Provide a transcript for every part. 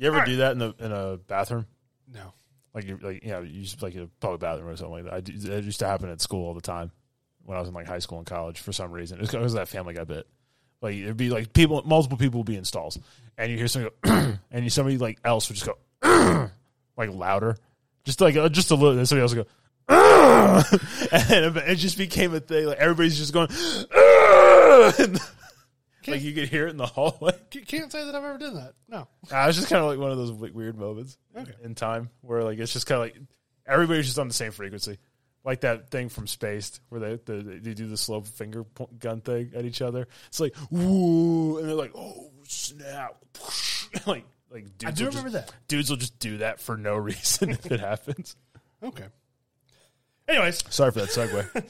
You ever do that in a bathroom? No. You use like a public bathroom or something like that. It used to happen at school all the time when I was in like high school and college for some reason. It was that Family Guy bit. Like it'd be like multiple people would be in stalls, and you hear somebody go, and somebody like else would just go like louder, just a little, and somebody else would go, and it just became a thing. Like everybody's just going, and, like you could hear it in the hallway. Can't say that I've ever done that. No. It's just kind of like one of those like, weird moments in time where like it's just kind of like everybody's just on the same frequency. Like that thing from Spaced where they do the slow finger gun thing at each other. It's like, woo, and they're like, oh, snap. like dudes I do remember that. Dudes will just do that for no reason if it happens. Okay. Anyways. Sorry for that segue.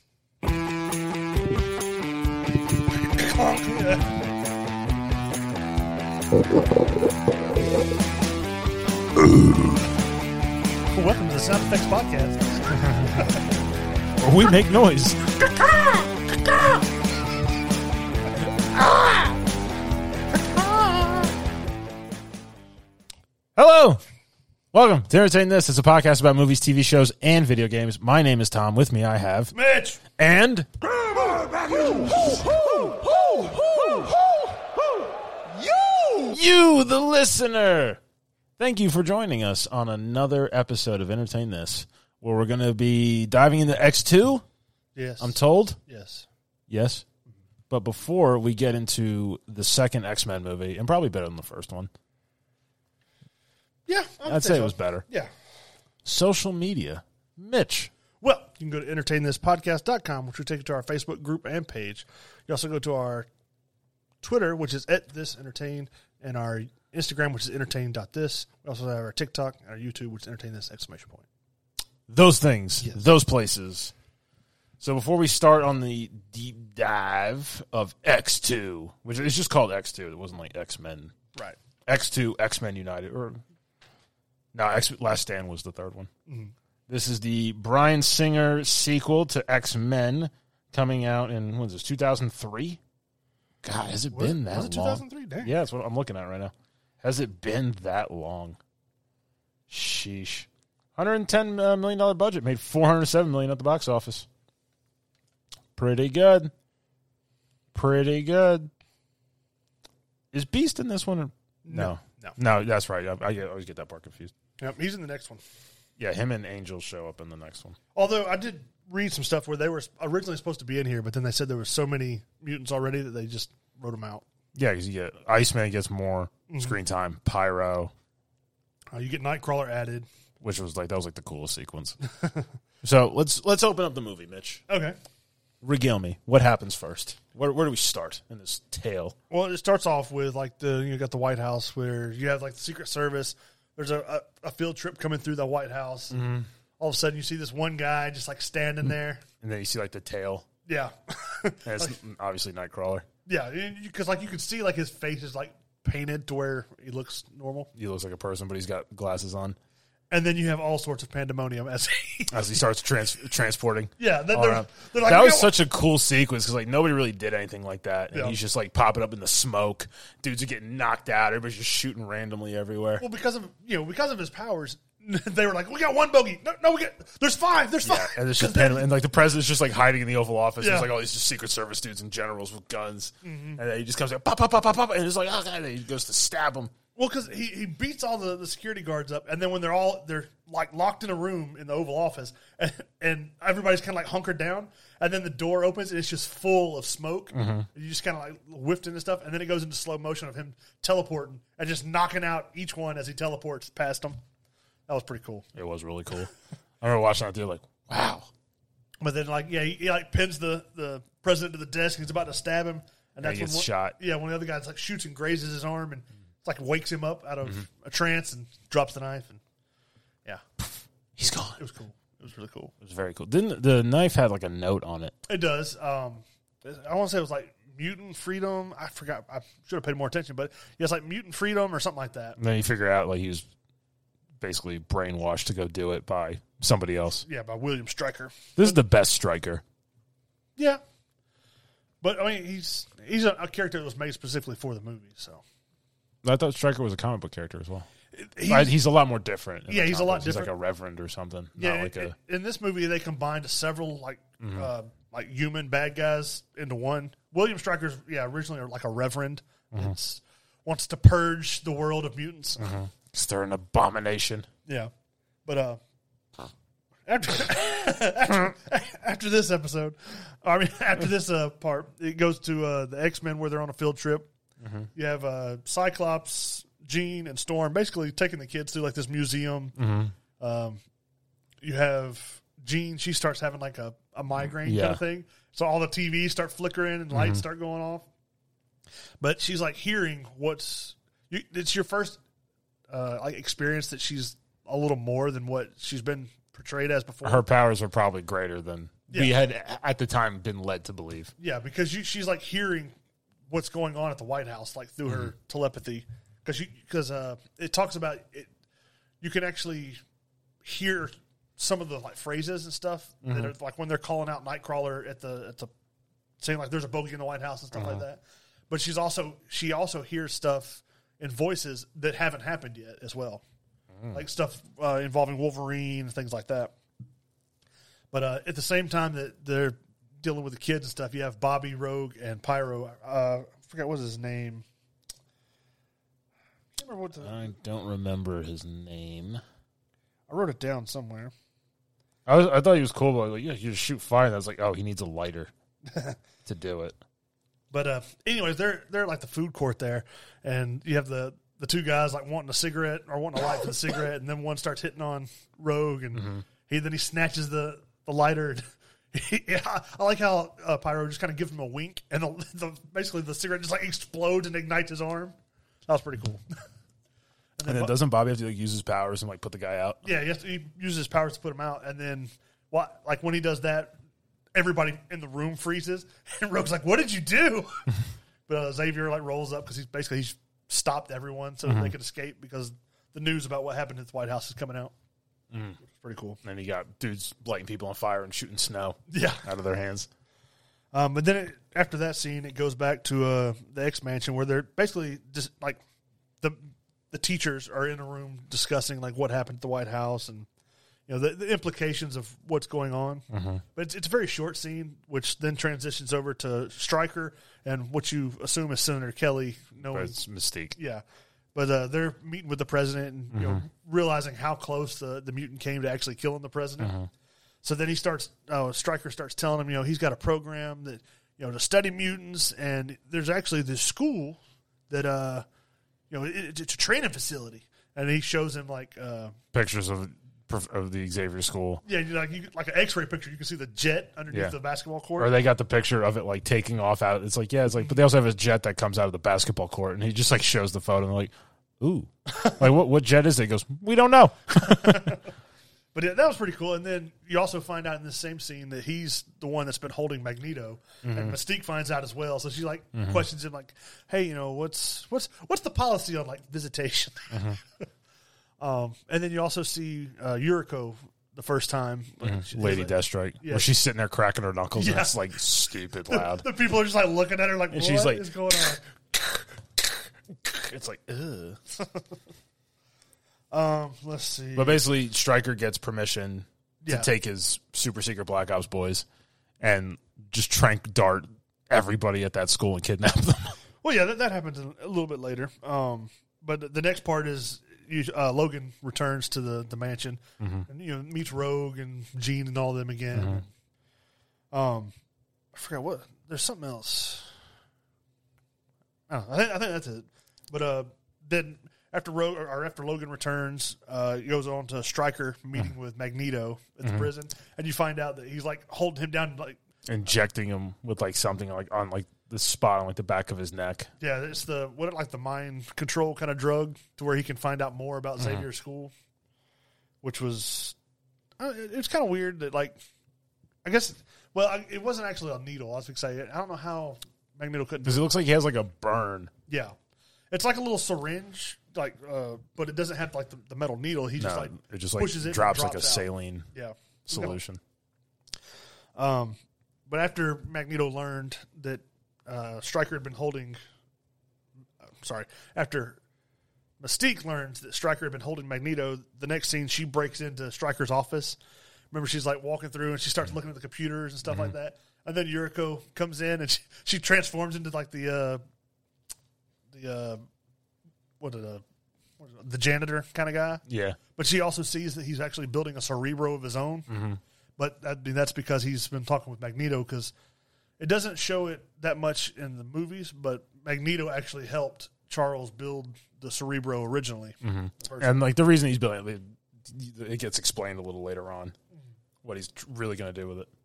Welcome to the Sound Effects Podcast. Where we make noise. Hello. Welcome to Entertain This. It's a podcast about movies, TV shows, and video games. My name is Tom. With me I have Mitch. And you, the listener. Thank you for joining us on another episode of Entertain This, where we're going to be diving into X2. Yes. I'm told. Yes. Yes. But before we get into the second X-Men movie, and probably better than the first one. Yeah. I'd say it was better. Yeah. Social media. Mitch. Well, you can go to entertainthispodcast.com, which will take you to our Facebook group and page. You also go to our Twitter, which is @thisentertain, and our Instagram, which is entertain.this. We also have our TikTok and our YouTube, which is entertain_this! Those things. Yes. Those places. So before we start on the deep dive of X2, which is just called X2, it wasn't like X-Men. Right. X2, X-Men United. Last Stand was the third one. Mm-hmm. This is the Bryan Singer sequel to X-Men coming out in, what is this, 2003? God, has it been that long? Was it 2003? Damn. Yeah, that's what I'm looking at right now. Has it been that long? Sheesh. $110 million budget. Made $407 million at the box office. Pretty good. Pretty good. Is Beast in this one? Or? No, that's right. I always get that part confused. Yep, he's in the next one. Yeah, him and Angel show up in the next one. Although I did read some stuff where they were originally supposed to be in here, but then they said there were so many mutants already that they just wrote them out. Yeah, because you get Iceman gets more screen time. Pyro. You get Nightcrawler added. Which was that was the coolest sequence. So let's open up the movie, Mitch. Okay. Regale me. What happens first? Where do we start in this tale? Well, it starts off with you got the White House where you have the Secret Service. There's a field trip coming through the White House. Mm-hmm. All of a sudden, you see this one guy just standing there, and then you see the tail. Yeah, and it's obviously Nightcrawler. Yeah, because you can see his face is painted to where he looks normal. He looks like a person, but he's got glasses on. And then you have all sorts of pandemonium as he starts transporting. Yeah, they're that was such a cool sequence because nobody really did anything like that. And he's just popping up in the smoke. Dudes are getting knocked out. Everybody's just shooting randomly everywhere. Well, because of his powers, they were like, we got one bogey. No, there's five. There's five. And it's just the president's just hiding in the Oval Office. Yeah. There's all these just Secret Service dudes and generals with guns. Mm-hmm. And then he just comes pop, pop, pop, pop, pop, and it's oh god, and he goes to stab him. Well, because he beats all the security guards up, and then when they're locked in a room in the Oval Office, and everybody's kind of hunkered down, and then the door opens and it's just full of smoke. Mm-hmm. And you just kind of whiffed into stuff, and then it goes into slow motion of him teleporting and just knocking out each one as he teleports past them. That was pretty cool. It was really cool. I remember watching that there wow. But then he pins the president to the desk and he's about to stab him, and that's when he gets shot. Yeah, one of the other guys shoots and grazes his arm and. Wakes him up out of a trance and drops the knife, and he's gone. It was cool. It was really cool. It was very cool. Didn't the knife had a note on it? It does. I want to say it was mutant freedom. I forgot. I should have paid more attention, but it's mutant freedom or something like that. And then you figure out he was basically brainwashed to go do it by somebody else. Yeah, by William Stryker. This is the best Stryker. Yeah, but he's a character that was made specifically for the movie, so. I thought Stryker was a comic book character as well. He's a lot more different. Yeah, he's a lot He's different. like a reverend or something. Yeah, not like a. in this movie, they combined several like human bad guys into one. William Stryker's originally like a reverend. Wants to purge the world of mutants. They're an abomination. Yeah, but after this episode, after this part, it goes to the X-Men where they're on a field trip. You have Cyclops, Jean, and Storm basically taking the kids to like this museum. You have Jean; she starts having like a migraine kind of thing, so all the TVs start flickering and lights start going off. But she's like hearing it's your first like experience that she's a little more than what she's been portrayed as before. Her powers are probably greater than we had at the time been led to believe. Yeah, because she's like hearing what's going on at the White House, like through her telepathy. Because it talks about it, you can actually hear some of the like phrases and stuff that are like when they're calling out Nightcrawler at the saying like there's a bogey in the White House and stuff like that. But she also hears stuff in voices that haven't happened yet as well, like stuff involving Wolverine and things like that. But at the same time that they're dealing with the kids and stuff, you have Bobby, Rogue, and Pyro. I forgot what was his name. I don't remember his name. I wrote it down somewhere. I thought he was cool, but like, you just shoot fire. And I was like, oh, he needs a lighter to do it. But anyways, they're like the food court there, and you have the two guys like wanting a cigarette or wanting a light for the cigarette, and then one starts hitting on Rogue, and he snatches the lighter. I like how Pyro just kind of gives him a wink, and basically the cigarette just like explodes and ignites his arm. That was pretty cool. And then doesn't Bobby have to like use his powers and like put the guy out? Yeah, he uses his powers to put him out, and then like when he does that, everybody in the room freezes, and Rogue's like, "What did you do?" But Xavier like rolls up because he's stopped everyone so that they could escape because the news about what happened at the White House is coming out. It's pretty cool. And then you got dudes lighting people on fire and shooting snow out of their hands. But then after that scene, it goes back to the X Mansion where they're basically just like the teachers are in a room discussing like what happened at the White House and the implications of what's going on. But it's a very short scene, which then transitions over to Stryker and what you assume is Senator Kelly. But it's Mystique. Yeah. But they're meeting with the president and realizing how close the mutant came to actually killing the president. So then Stryker starts telling him, he's got a program that, to study mutants, and there's actually this school that, it's a training facility. And he shows him like pictures of the Xavier School. Yeah, like an X-ray picture. You can see the jet underneath the basketball court. Or they got the picture of it like taking off out. It's like, but they also have a jet that comes out of the basketball court, and he just like shows the photo, and they're like, ooh, like what jet is it? He goes, we don't know. But that was pretty cool. And then you also find out in this same scene that he's the one that's been holding Magneto, and Mystique finds out as well. So she like questions him like, hey, what's the policy on like visitation? And then you also see Yuriko the first time. Lady Deathstrike. Where she's sitting there cracking her knuckles and it's like stupid loud. The people are just like looking at her like, and what she's like, is going on? It's like, ugh. Let's see. But basically, Stryker gets permission to take his super secret Black Ops boys and just trank dart everybody at that school and kidnap them. Well, yeah, that happens a little bit later. But the next part is Logan returns to the mansion and meets Rogue and Jean and all of them again. I forgot what. There's something else. I think that's it. But then after Logan returns, he goes on to Stryker meeting with Magneto at the prison, and you find out that he's like holding him down, like injecting him with like something like on like the spot on like the back of his neck. Yeah, it's the mind control kind of drug to where he can find out more about Xavier's school, which was it's kind of weird that like I guess it wasn't actually a needle. I was going to say I don't know how Magneto couldn't because it looks like he has like a burn. It's like a little syringe, like, but it doesn't have like the metal needle. He just pushes it, drops and like a out. saline solution. But after Magneto learned that Stryker had been holding, after Mystique learns that Stryker had been holding Magneto, the next scene she breaks into Stryker's office. Remember, she's like walking through and she starts looking at the computers and stuff like that. And then Yuriko comes in and she transforms into like the janitor kind of guy. Yeah. But she also sees that he's actually building a Cerebro of his own. Mm-hmm. But that's because he's been talking with Magneto, because it doesn't show it that much in the movies, but Magneto actually helped Charles build the Cerebro originally. Mm-hmm. And like the reason he's building it gets explained a little later on what he's really going to do with it.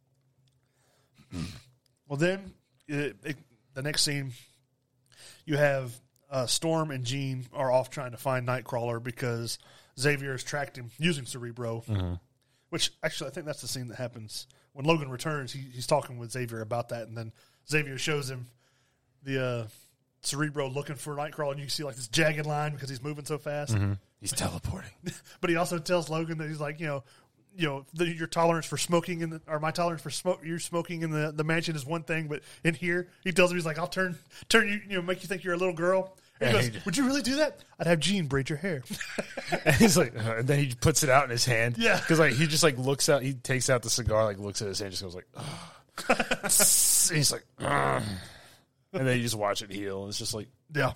Well, then the next scene, you have Storm and Jean are off trying to find Nightcrawler because Xavier has tracked him using Cerebro, which actually I think that's the scene that happens when Logan returns. He's talking with Xavier about that, and then Xavier shows him the Cerebro looking for Nightcrawler, and you see like this jagged line because he's moving so fast. He's teleporting. But he also tells Logan that he's like, your tolerance for smoking my tolerance for you're smoking in the mansion is one thing, but in here, he tells him, he's like, I'll turn you, make you think you're a little girl. And he goes, would you really do that? I'd have Jean braid your hair. And he's like, and then he puts it out in his hand. Yeah. Because like he just like looks out, he takes out the cigar, like looks at his hand, just goes like, and he's like, ugh. And then you just watch it heal, and it's just like, yeah.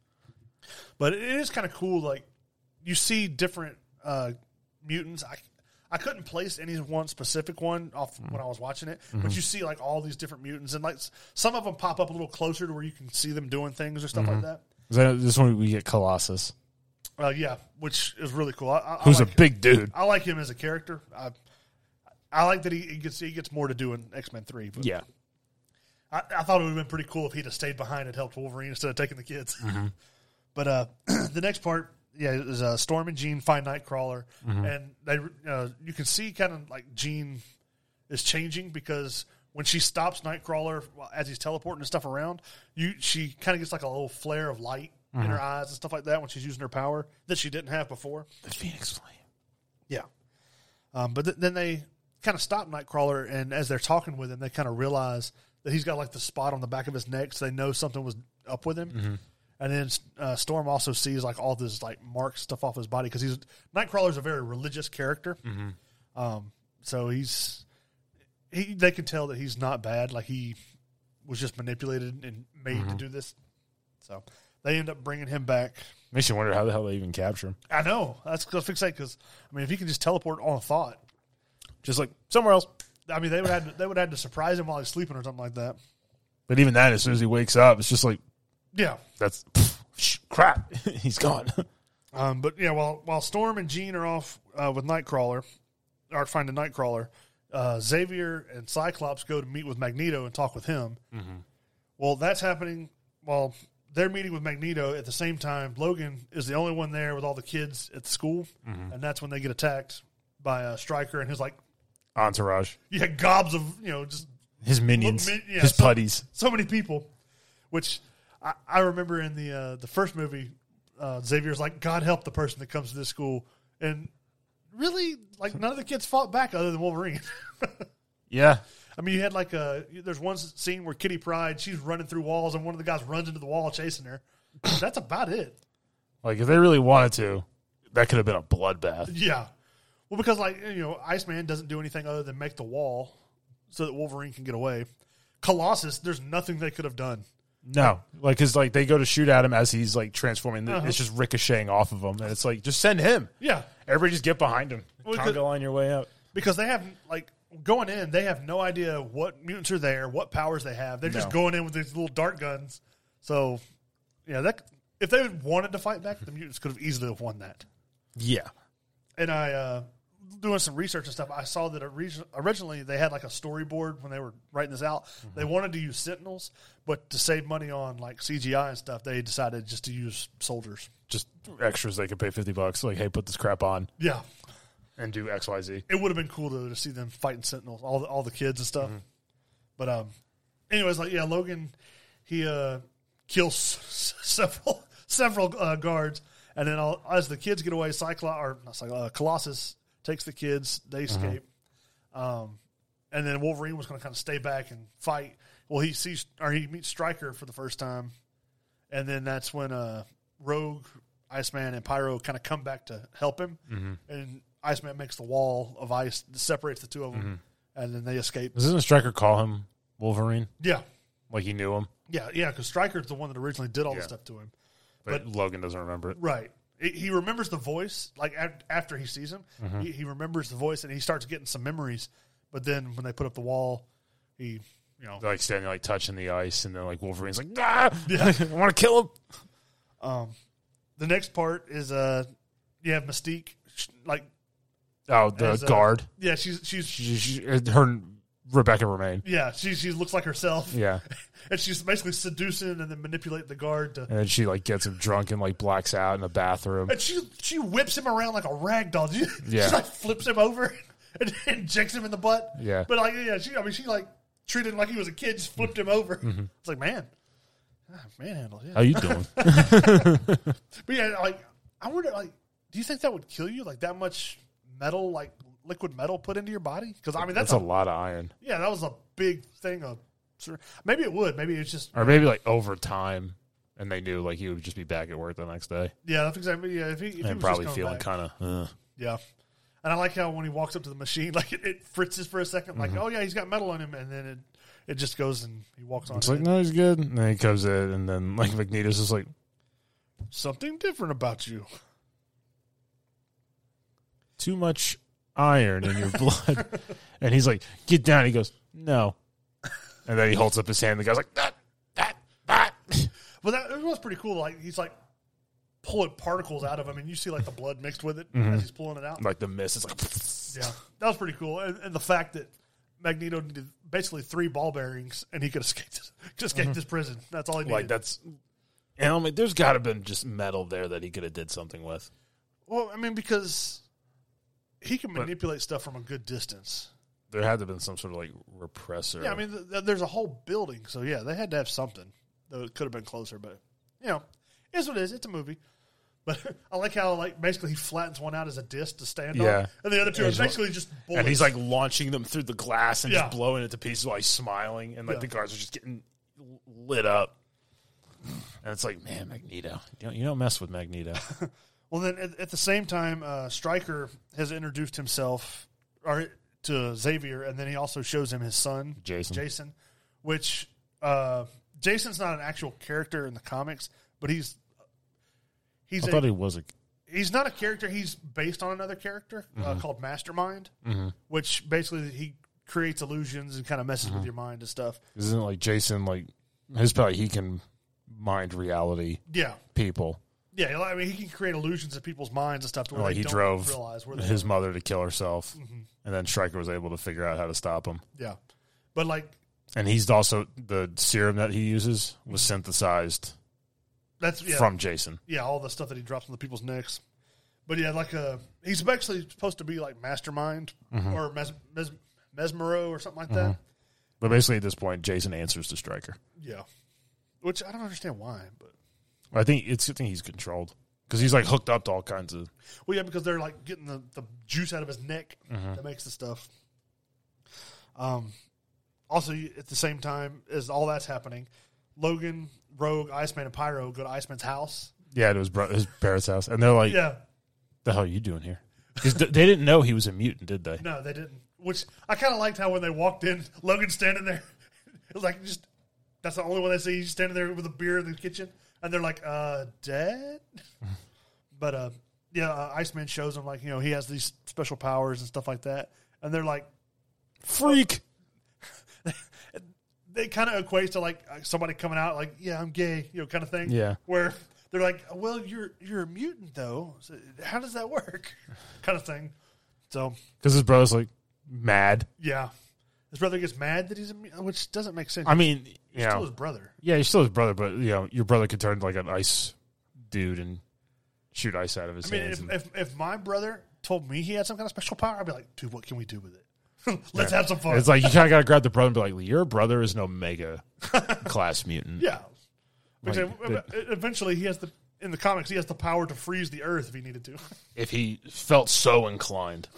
But it is kind of cool. Like, you see different mutants. I couldn't place any one specific one off when I was watching it, but you see like all these different mutants, and like some of them pop up a little closer to where you can see them doing things or stuff like that. This one we get Colossus. Yeah, which is really cool. Who's like a big dude. I like him as a character. I like that he gets more to do in X-Men 3. But Yeah. I thought it would have been pretty cool if he'd have stayed behind and helped Wolverine instead of taking the kids. But the next part, is Storm and Jean find Nightcrawler, and they you can see kind of like Jean is changing because when she stops Nightcrawler as he's teleporting and stuff around, she kind of gets like a little flare of light in her eyes and stuff like that when she's using her power that she didn't have before. The Phoenix Flame. Yeah. But then they kind of stop Nightcrawler, and as they're talking with him, they kind of realize that he's got like the spot on the back of his neck, so they know something was up with him. And then Storm also sees like all this like mark stuff off his body because Nightcrawler's a very religious character. So they can tell that he's not bad. Like he was just manipulated and made to do this. So they end up bringing him back. Makes you wonder how the hell they even capture him. I know. That's what I was fixated because I mean, if he can just teleport on a thought, just like somewhere else. I mean, they would have to surprise him while he's sleeping or something like that. But even that, as soon as he wakes up, it's just like, yeah, that's crap. He's gone. But yeah, while Storm and Jean are off with Nightcrawler, or finding Nightcrawler, Xavier and Cyclops go to meet with Magneto and talk with him. Well, that's happening while they're meeting with Magneto. At the same time, Logan is the only one there with all the kids at the school, and that's when they get attacked by Stryker and his like entourage. Yeah, gobs of just his minions, his putties. So many people, which. I remember in the first movie, Xavier's like, God help the person that comes to this school. And really, like, none of the kids fought back other than Wolverine. Yeah. I mean, you had like there's one scene where Kitty Pryde, she's running through walls, and one of the guys runs into the wall chasing her. That's about it. Like, if they really wanted to, that could have been a bloodbath. Yeah. Well, because, like, Iceman doesn't do anything other than make the wall so that Wolverine can get away. Colossus, there's nothing they could have done. No, like because like they go to shoot at him as he's like transforming. It's just ricocheting off of him, and it's like just send him. Yeah, everybody just get behind him. Conga line your way out because they have like going in. They have no idea what mutants are there, what powers they have. They're just going in with these little dart guns. So that if they wanted to fight back, the mutants could have easily have won that. Yeah, and I doing some research and stuff. I saw that originally they had like a storyboard when they were writing this out. They wanted to use Sentinels, but to save money on like CGI and stuff, they decided just to use soldiers. Just extras they could pay $50. Like, hey, put this crap on. Yeah. And do XYZ. It would have been cool to see them fighting Sentinels, all the kids and stuff. But anyways, like Logan, he kills several guards, and then as the kids get away, Colossus takes the kids, they escape. And then Wolverine was going to kind of stay back and fight. Well, he meets Stryker for the first time. And then that's when Rogue Iceman and Pyro kind of come back to help him, and Iceman makes the wall of ice that separates the two of them, and then they escape. Doesn't Stryker call him Wolverine? Yeah, Like he knew him? yeah, because Stryker's the one that originally did all the stuff to him. But Logan doesn't remember it. Right. He remembers the voice, like after he sees him, he remembers the voice, and he starts getting some memories. But then when they put up the wall, he, They're like standing, like touching the ice, and then like Wolverine's like, I want to kill him. The next part is you have Mystique, like the guard. Yeah, she's Her Rebecca Romaine. Yeah, she looks like herself. Yeah. And she's basically seducing and then manipulating the guard to. And then she like gets him drunk and like blacks out in the bathroom. And she whips him around like a rag doll. She Yeah. like flips him over and injects him in the butt. Yeah. But like she like treated him like he was a kid, just flipped him over. It's like manhandle. Yeah. How you doing? But yeah, like I wonder, like, do you think that would kill you? Like that much metal, like liquid metal, put into your body? Because I mean, that's a lot of iron. Yeah, that was a big thing. Maybe it would. Maybe it's just, or maybe like over time, and they knew like he would just be back at work the next day. Yeah, that's exactly. Yeah, if he was probably just feeling kind of. Yeah, and I like how when he walks up to the machine, like it fritzes for a second, like oh yeah, he's got metal on him, and then it just goes and he walks on. It's like no, he's good. And then he comes in, and then like Magneto's just like something different about you. Too much iron in your blood. And he's like, get down. He goes, no. And then he holds up his hand. And the guy's like, that. Well, that was pretty cool. Like he's like pulling particles out of him, and you see like the blood mixed with it as he's pulling it out. Like the mist. It's like, yeah, that was pretty cool. And the fact that Magneto needed basically 3 ball bearings, and he could escape this prison. That's all he needed. Like that's. And I mean, there's got to have been just metal there that he could have did something with. Well, I mean, because he can manipulate stuff from a good distance. There had to have been some sort of like repressor. Yeah, I mean, there's a whole building, so yeah, they had to have something. Though it could have been closer, but it's what it is. It's a movie. But I like how like basically he flattens one out as a disc to stand on, and the other two are basically just bullets. And he's like launching them through the glass and just blowing it to pieces while he's smiling, and like the guards are just getting lit up. And it's like, man, Magneto, you don't mess with Magneto. Well, then at the same time, Stryker has introduced himself to Xavier, and then he also shows him his son, Jason, which Jason's not an actual character in the comics, but he's I thought he was he's not a character. He's based on another character called Mastermind, which basically he creates illusions and kind of messes with your mind and stuff. Isn't it like Jason, like his probably he can mind reality people. Yeah, I mean, he can create illusions in people's minds and stuff to where like they he don't drove realize where his mother to kill herself, and then Stryker was able to figure out how to stop him. Yeah, but like, and he's also the serum that he uses was synthesized. That's from Jason. Yeah, all the stuff that he drops on the people's necks. But yeah, like he's actually supposed to be like Mastermind or Mesmero or something like that. But basically, at this point, Jason answers to Stryker. Yeah, which I don't understand why, but. I think he's controlled because he's like hooked up to all kinds of. Well, yeah, because they're like getting the juice out of his neck that makes the stuff. Also, at the same time as all that's happening, Logan, Rogue, Iceman, and Pyro go to Iceman's house. Yeah, to his parents' house, and they're like, "The hell are you doing here?" Because they didn't know he was a mutant, did they? No, they didn't. Which I kind of liked how when they walked in, Logan's standing there. It was like that's the only one they see. He's standing there with a beer in the kitchen. And they're like, Dad? But, Iceman shows him, like, he has these special powers and stuff like that. And they're like, freak. They kind of equate to, like, somebody coming out, like, yeah, I'm gay, kind of thing. Yeah. Where they're like, well, you're a mutant, though. So how does that work? Kind of thing. So. Because his brother's, like, mad. Yeah. His brother gets mad that he's a mutant, which doesn't make sense. I mean, he's still his brother. Yeah, he's still his brother, but your brother could turn like an ice dude and shoot ice out of his hands. If my brother told me he had some kind of special power, I'd be like, dude, what can we do with it? Let's have some fun. It's like you kind of got to grab the brother and be like, your brother is an Omega class mutant. Yeah. Like, eventually, in the comics, he has the power to freeze the earth if he needed to. If he felt so inclined.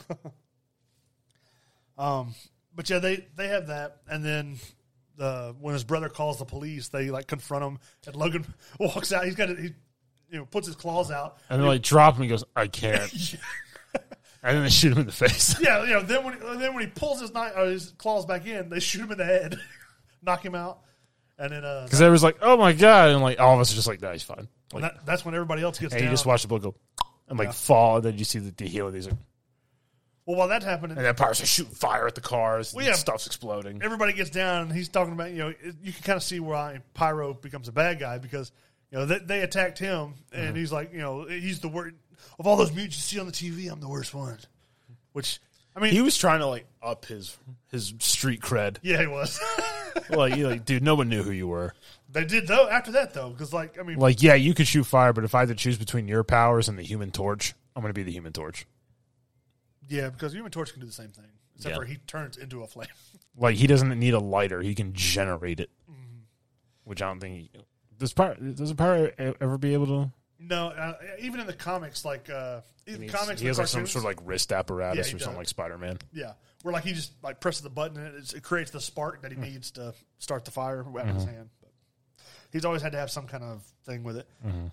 But yeah, they have that, and then when his brother calls the police, they like confront him, and Logan walks out. puts his claws out. And then drop him. He goes, I can't. And then they shoot him in the face. Yeah, Then when he pulls his claws back in, they shoot him in the head, knock him out, and then because everyone's like, oh my god, and all of us are just like, nah, he's fine. That's when everybody else gets and down. you just watch the blood go and fall, and then you see the heel. These well, while that's happening, and then pirates are shooting fire at the cars. And stuff's exploding. Everybody gets down, and he's talking about you can kind of see why Pyro becomes a bad guy because they attacked him, and he's like he's the worst of all those mutants you see on the TV. I'm the worst one. Which I mean, he was trying to up his street cred. Yeah, he was. Dude, no one knew who you were. They did though. After that though, because yeah, you could shoot fire, but if I had to choose between your powers and the Human Torch, I'm going to be the Human Torch. Yeah, because Human Torch can do the same thing, except for he turns into a flame. He doesn't need a lighter; he can generate it. Which I don't think does a pirate ever be able to? No, even in the comics, comics, he has some sort of wrist apparatus or something like Spider-Man. Yeah, where he just presses the button and it creates the spark that he needs to start the fire in his hand. But he's always had to have some kind of thing with it.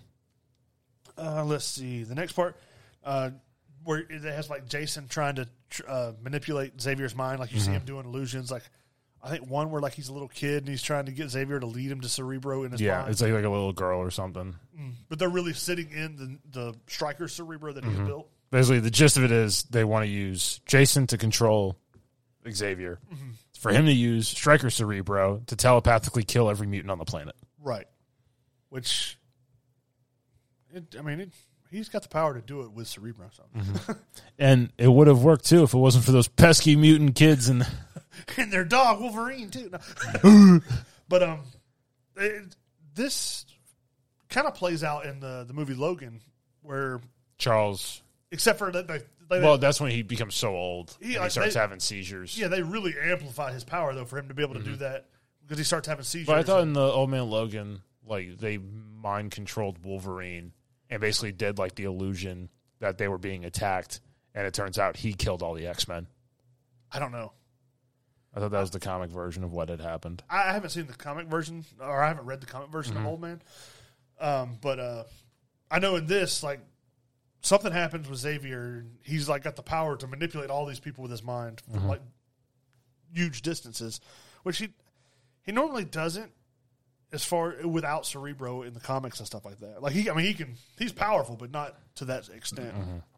Let's see the next part. Where it has Jason trying to manipulate Xavier's mind, you see him doing illusions. I think one where he's a little kid and he's trying to get Xavier to lead him to Cerebro in his mind. Yeah, it's like a little girl or something. But they're really sitting in the Stryker Cerebro that he had built. Basically, the gist of it is they want to use Jason to control Xavier, for him to use Stryker Cerebro to telepathically kill every mutant on the planet. Right. Which, he's got the power to do it with Cerebro. So. And it would have worked, too, if it wasn't for those pesky mutant kids and their dog, Wolverine, too. No. But this kind of plays out in the movie Logan, where Charles... Except for that that's when he becomes so old. He starts having seizures. Yeah, they really amplify his power, though, for him to be able to do that, because he starts having seizures. But I thought in the Old Man Logan, they mind-controlled Wolverine and basically did the illusion that they were being attacked, and it turns out he killed all the X-Men. I don't know. I thought that was the comic version of what had happened. I haven't seen the comic version, or I haven't read the comic version of Old Man. But I know in this, something happens with Xavier. He's got the power to manipulate all these people with his mind from huge distances, which he normally doesn't. As far without Cerebro in the comics and stuff like that, he's powerful, but not to that extent.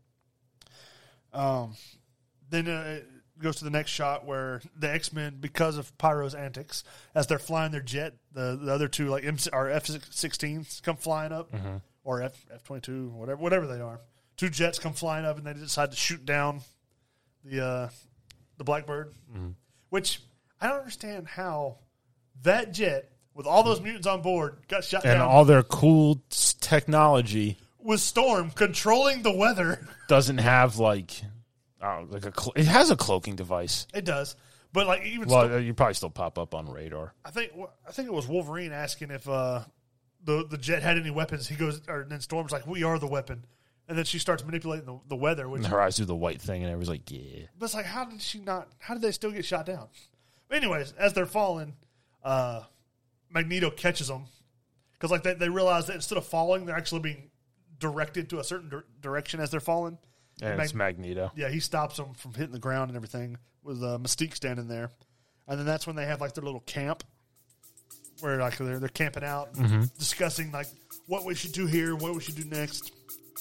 Then it goes to the next shot where the X-Men, because of Pyro's antics, as they're flying their jet, the other two F-16s come flying up, or F-22, whatever they are. Two jets come flying up, and they decide to shoot down the Blackbird, which I don't understand how that jet, with all those mutants on board, got shot down. And all their cool technology. With Storm controlling the weather. Doesn't have, it has a cloaking device. It does. But, even you probably still pop up on radar. I think it was Wolverine asking if the jet had any weapons. He goes, and then Storm's like, we are the weapon. And then she starts manipulating the weather. And her eyes do the white thing, and everyone's like, yeah. But it's how did they still get shot down? But anyways, as they're falling, Magneto catches them. Because they realize that instead of falling, they're actually being directed to a certain direction as they're falling. And it's Magneto. Yeah, he stops them from hitting the ground and everything with Mystique standing there. And then that's when they have their little camp where they're camping out, discussing what we should do here, what we should do next.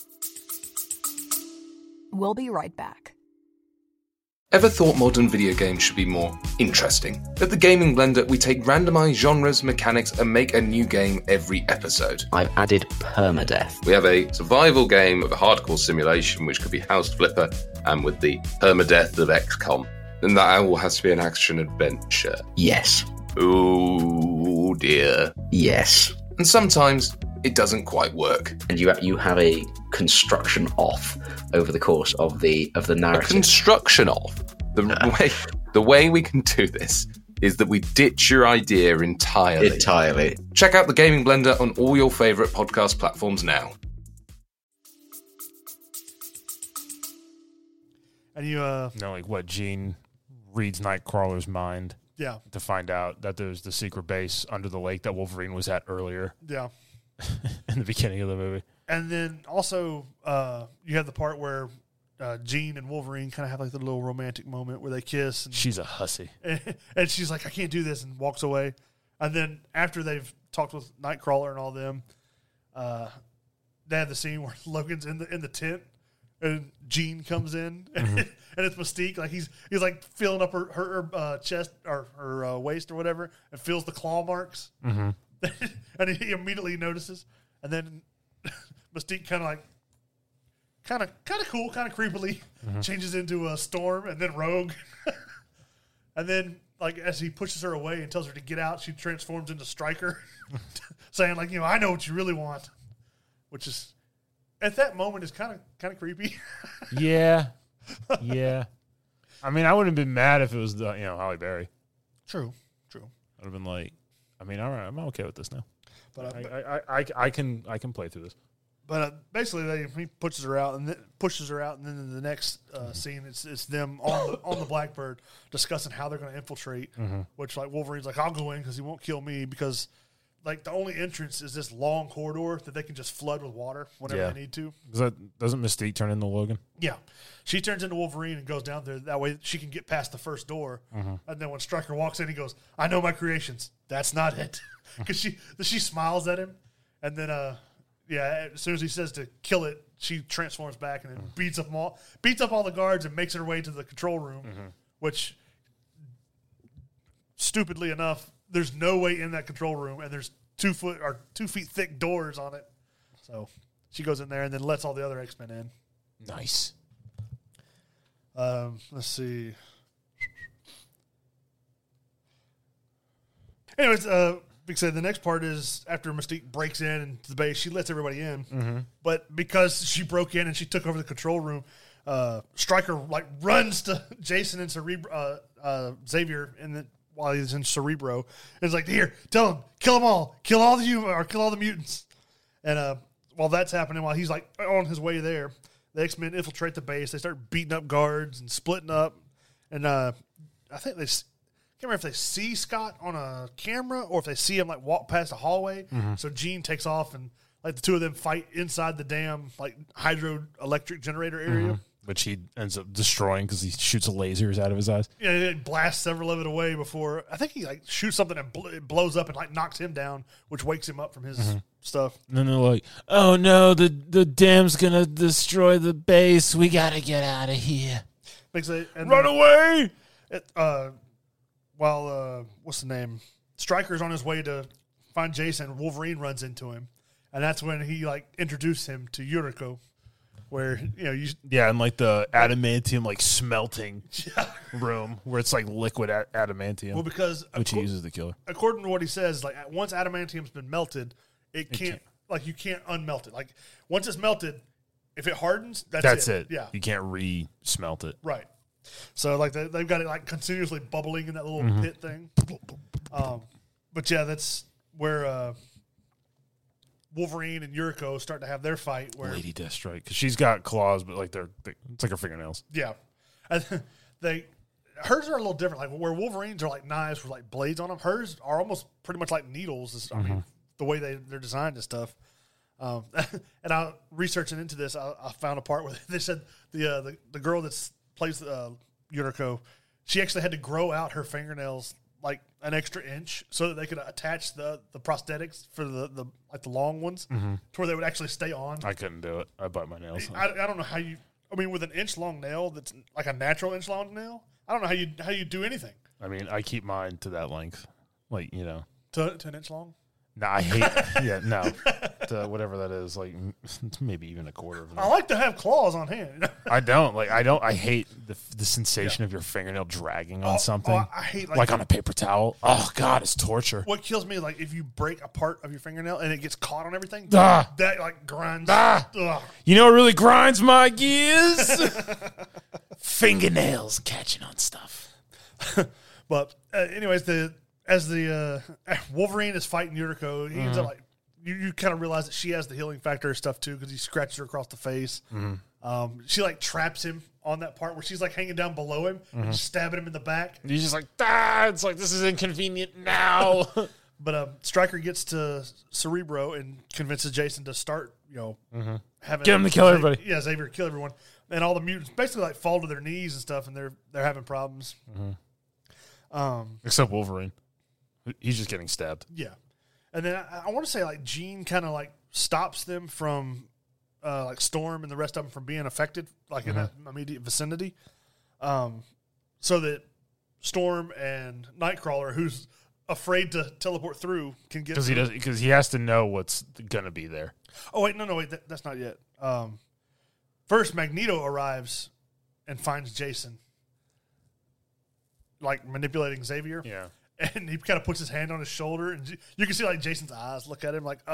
We'll be right back. Ever thought modern video games should be more interesting? At the Gaming Blender, we take randomized genres, mechanics, and make a new game every episode. I've added permadeath. We have a survival game of a hardcore simulation, which could be House Flipper, and with the permadeath of XCOM. And that all has to be an action-adventure. Yes. Oh dear. Yes. And sometimes it doesn't quite work. And you have a construction off over the course of the narrative. A construction off. The way we can do this is that we ditch your idea entirely. Check out the Gaming Blender on all your favourite podcast platforms now. And you Gene reads Nightcrawler's mind. Yeah. To find out that there's the secret base under the lake that Wolverine was at earlier. Yeah. in the beginning of the movie. And then also you have the part where Jean and Wolverine kind of have like the little romantic moment where they kiss. And, she's a hussy. And she's like, I can't do this, and walks away. And then after they've talked with Nightcrawler and all them, they have the scene where Logan's in the tent and Jean comes in and it's Mystique. Like he's like feeling up her chest or her waist or whatever and feels the claw marks. Mm-hmm. And he immediately notices. And then Mystique kind of cool, kind of creepily changes into a Storm and then Rogue. And then like as he pushes her away and tells her to get out, she transforms into Stryker, saying like, I know what you really want, which is at that moment is kind of creepy. Yeah. I mean, I wouldn't have been mad if it was Halle Berry. True. I'd have been like, I mean, all right, I'm okay with this now. But I can play through this. But basically, he pushes her out, and then in the next scene, it's them on the Blackbird discussing how they're going to infiltrate. Which like Wolverine's like, I'll go in because he won't kill me because like the only entrance is this long corridor that they can just flood with water whenever they need to. Doesn't Mystique turn into Logan? Yeah, she turns into Wolverine and goes down there. That way she can get past the first door. And then when Stryker walks in, he goes, "I know my creations. That's not it." Because she smiles at him, and then as soon as he says to kill it, she transforms back and then beats up all the guards and makes her way to the control room, which stupidly enough, there's no way in that control room, and there's 2 feet thick doors on it. So she goes in there and then lets all the other X-Men in. Nice. Let's see. Anyways, like I said, the next part is after Mystique breaks in into the base, she lets everybody in. But because she broke in and she took over the control room, Stryker like runs to Jason and Xavier while he's in Cerebro, and is like, "Here, tell him, kill them all, kill all the mutants." And while that's happening, while he's like on his way there, the X-Men infiltrate the base. They start beating up guards and splitting up, and I think they. I can't remember if they see Scott on a camera or if they see him like walk past a hallway. So Jean takes off and like the two of them fight inside the damn like hydroelectric generator area, which he ends up destroying because he shoots lasers out of his eyes. Yeah, he blasts several of it away before I think he like shoots something and it blows up and like knocks him down, which wakes him up from his stuff. And then they're like, "Oh no, the dam's gonna destroy the base. We gotta get out of here. Run away!" While what's the name? Stryker's on his way to find Jason, Wolverine runs into him, and that's when he like introduced him to Yuriko, where and like the adamantium like smelting room where it's like liquid adamantium. Well, because which he uses to kill her. According to what he says, like once adamantium's been melted, it can't like you can't unmelt it. Like once it's melted, if it hardens, that's it. Yeah, you can't re-smelt it. Right. So like they've got it like continuously bubbling in that little pit thing. But yeah, that's where Wolverine and Yuriko start to have their fight. Where Lady Deathstrike, because she's got claws, but like it's like her fingernails. Yeah, and hers are a little different. Like where Wolverine's are like knives with like blades on them, hers are almost pretty much like needles. I mean, the way they're designed and stuff. And I researching into this, I found a part where they said the girl that plays Yuriko, she actually had to grow out her fingernails like an extra inch so that they could attach the prosthetics for the long ones to where they would actually stay on. I couldn't do it. I bite my nails. I don't know how you. I mean, with an inch long nail that's like a natural inch long nail, I don't know how you do anything. I mean, I keep mine to that length, like to an inch long. No, I hate to whatever that is, like maybe even a quarter of an inch. I like to have claws on hand. I hate the sensation of your fingernail dragging on something. I hate like on a paper towel. Oh God, it's torture. What kills me, like if you break a part of your fingernail and it gets caught on everything, that like grinds. You know what really grinds my gears? Fingernails catching on stuff. But anyways, as the Wolverine is fighting Yuriko, he ends up like you kind of realize that she has the healing factor stuff too because he scratches her across the face. She like traps him on that part where she's like hanging down below him and stabbing him in the back. And he's just like, it's like this is inconvenient now. But Stryker gets to Cerebro and convinces Jason to start, having Get him to kill everybody. Yeah, Xavier kill everyone, and all the mutants basically like fall to their knees and stuff, and they're having problems. Except Wolverine, he's just getting stabbed. Yeah, and then I want to say like Jean kind of like stops them from like Storm and the rest of them from being affected, like in that immediate vicinity, so that Storm and Nightcrawler, who's afraid to teleport through, can get because he has to know what's gonna be there. Oh wait, no, wait, that's not yet. First, Magneto arrives and finds Jason, like manipulating Xavier. Yeah, and he kind of puts his hand on his shoulder, and you can see like Jason's eyes look at him like,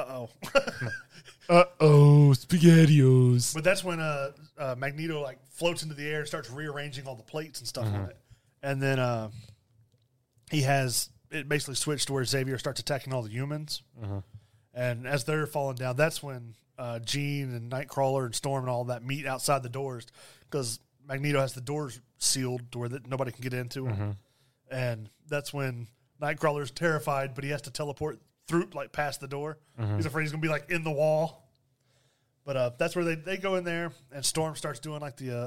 SpaghettiOs. But that's when Magneto like floats into the air and starts rearranging all the plates and stuff on it, and then he has it basically switched to where Xavier starts attacking all the humans. And as they're falling down, that's when Jean and Nightcrawler and Storm and all that meet outside the doors, because Magneto has the doors sealed to where nobody can get into them. And that's when Nightcrawler's terrified, but he has to teleport through, like past the door. He's afraid he's going to be like in the wall. But that's where they go in there, and Storm starts doing like the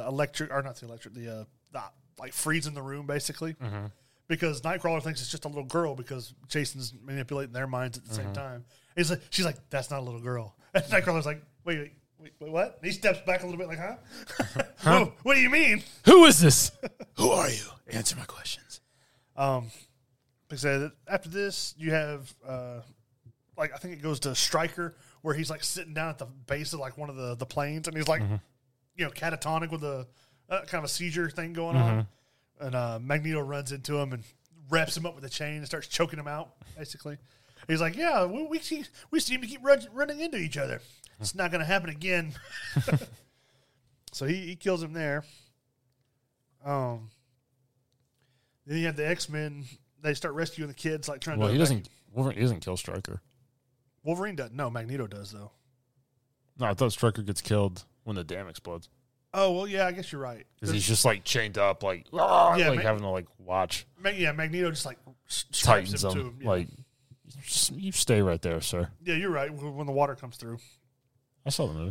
like freezing the room basically. Because Nightcrawler thinks it's just a little girl because Jason's manipulating their minds at the same time. She's like, that's not a little girl. And Nightcrawler's like, wait, what? And he steps back a little bit like, huh? What do you mean? Who is this? Who are you? Answer my questions. Because after this, you have, I think it goes to Stryker, where he's like sitting down at the base of like one of the planes, and he's like, catatonic with a kind of a seizure thing going on. And Magneto runs into him and wraps him up with a chain and starts choking him out, basically. He's like, yeah, we seem to keep running into each other. It's not going to happen again. So he kills him there. Then you have the X-Men. They start rescuing the kids, like trying to... Wolverine doesn't kill Stryker. Wolverine does. No, Magneto does, though. No, I thought Stryker gets killed when the dam explodes. Oh, well, yeah, I guess you're right. Because he's just, like, chained up, like, having to, like, watch. Magneto just, like, tightens him. To him. Yeah. Like, you stay right there, sir. Yeah, you're right, when the water comes through. I saw the movie.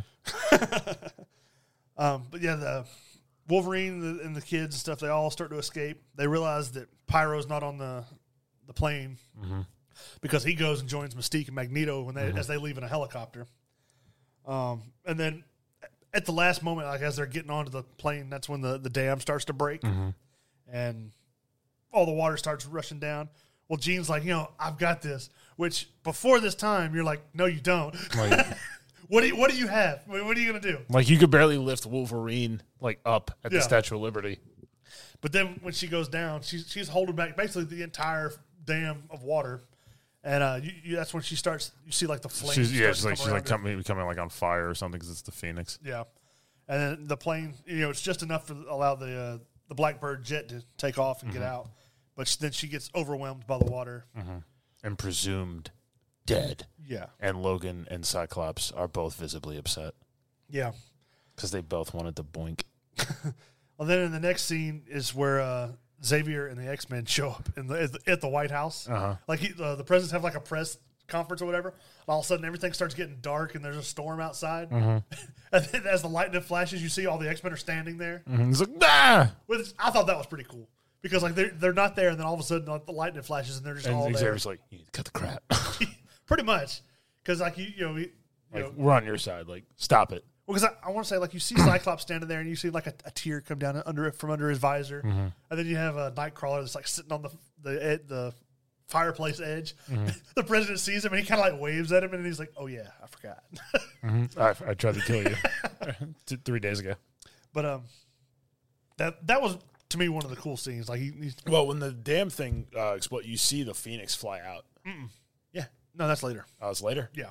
But, yeah, the Wolverine and the kids and stuff, they all start to escape. They realize that Pyro's not on the plane because he goes and joins Mystique and Magneto when as they leave in a helicopter. And then... at the last moment, like as they're getting onto the plane, that's when the dam starts to break, and all the water starts rushing down. Well, Jean's like, I've got this. Which before this time, you're like, no, you don't. Like, what do you have? What are you gonna do? Like you could barely lift Wolverine like up at the Statue of Liberty. But then when she goes down, she's holding back basically the entire dam of water. And that's when she starts. You see, like the flames. She's like becoming like on fire or something because it's the Phoenix. Yeah, and then the plane. It's just enough to allow the Blackbird jet to take off and get out. But then she gets overwhelmed by the water and presumed dead. Yeah, and Logan and Cyclops are both visibly upset. Yeah, because they both wanted to boink. Well, then in the next scene is where Xavier and the X-Men show up at the White House. Like the presidents have like a press conference or whatever. And all of a sudden everything starts getting dark and there's a storm outside. And then as the lightning flashes, you see all the X-Men are standing there. It's like, ah! I thought that was pretty cool because like they're not there, and then all of a sudden like, the lightning flashes and they're just all there. Xavier's like, you need to cut the crap. Pretty much, because like we're on your side. Like, stop it. Well, because I want to say, like, you see Cyclops standing there, and you see, like, a tear come down from under his visor. And then you have a Nightcrawler that's, like, sitting on the fireplace edge. The president sees him, and he kind of, like, waves at him, and he's like, oh, yeah, I forgot. I tried to kill you 3 days ago. But that was, to me, one of the cool scenes. Like, well, when the damn thing explodes, you see the Phoenix fly out. Yeah. No, that's later. Oh, it's later? Yeah.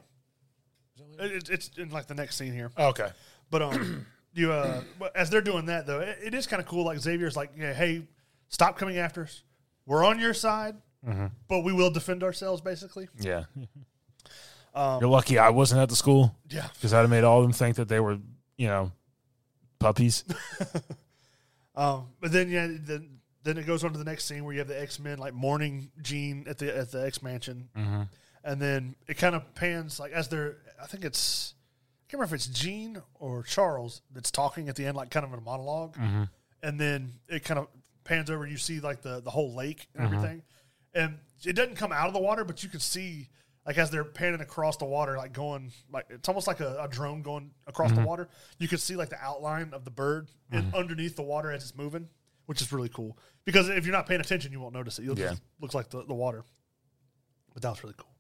It's in like the next scene here. Oh, okay, but you as they're doing that though, it is kind of cool. Like Xavier's like, hey, stop coming after us. We're on your side, but we will defend ourselves. Basically, yeah. You're lucky I wasn't at the school. Yeah, because I'd have made all of them think that they were, puppies. But then then it goes on to the next scene where you have the X-Men like mourning Jean at the X Mansion, and then it kind of pans like as they're. I can't remember if it's Jean or Charles that's talking at the end, like kind of in a monologue, and then it kind of pans over. You see like the whole lake and everything, and it doesn't come out of the water, but you can see like as they're panning across the water, like going like it's almost like a drone going across the water. You can see like the outline of the bird underneath the water as it's moving, which is really cool. Because if you're not paying attention, you won't notice it. It just looks like the water. But that was really cool.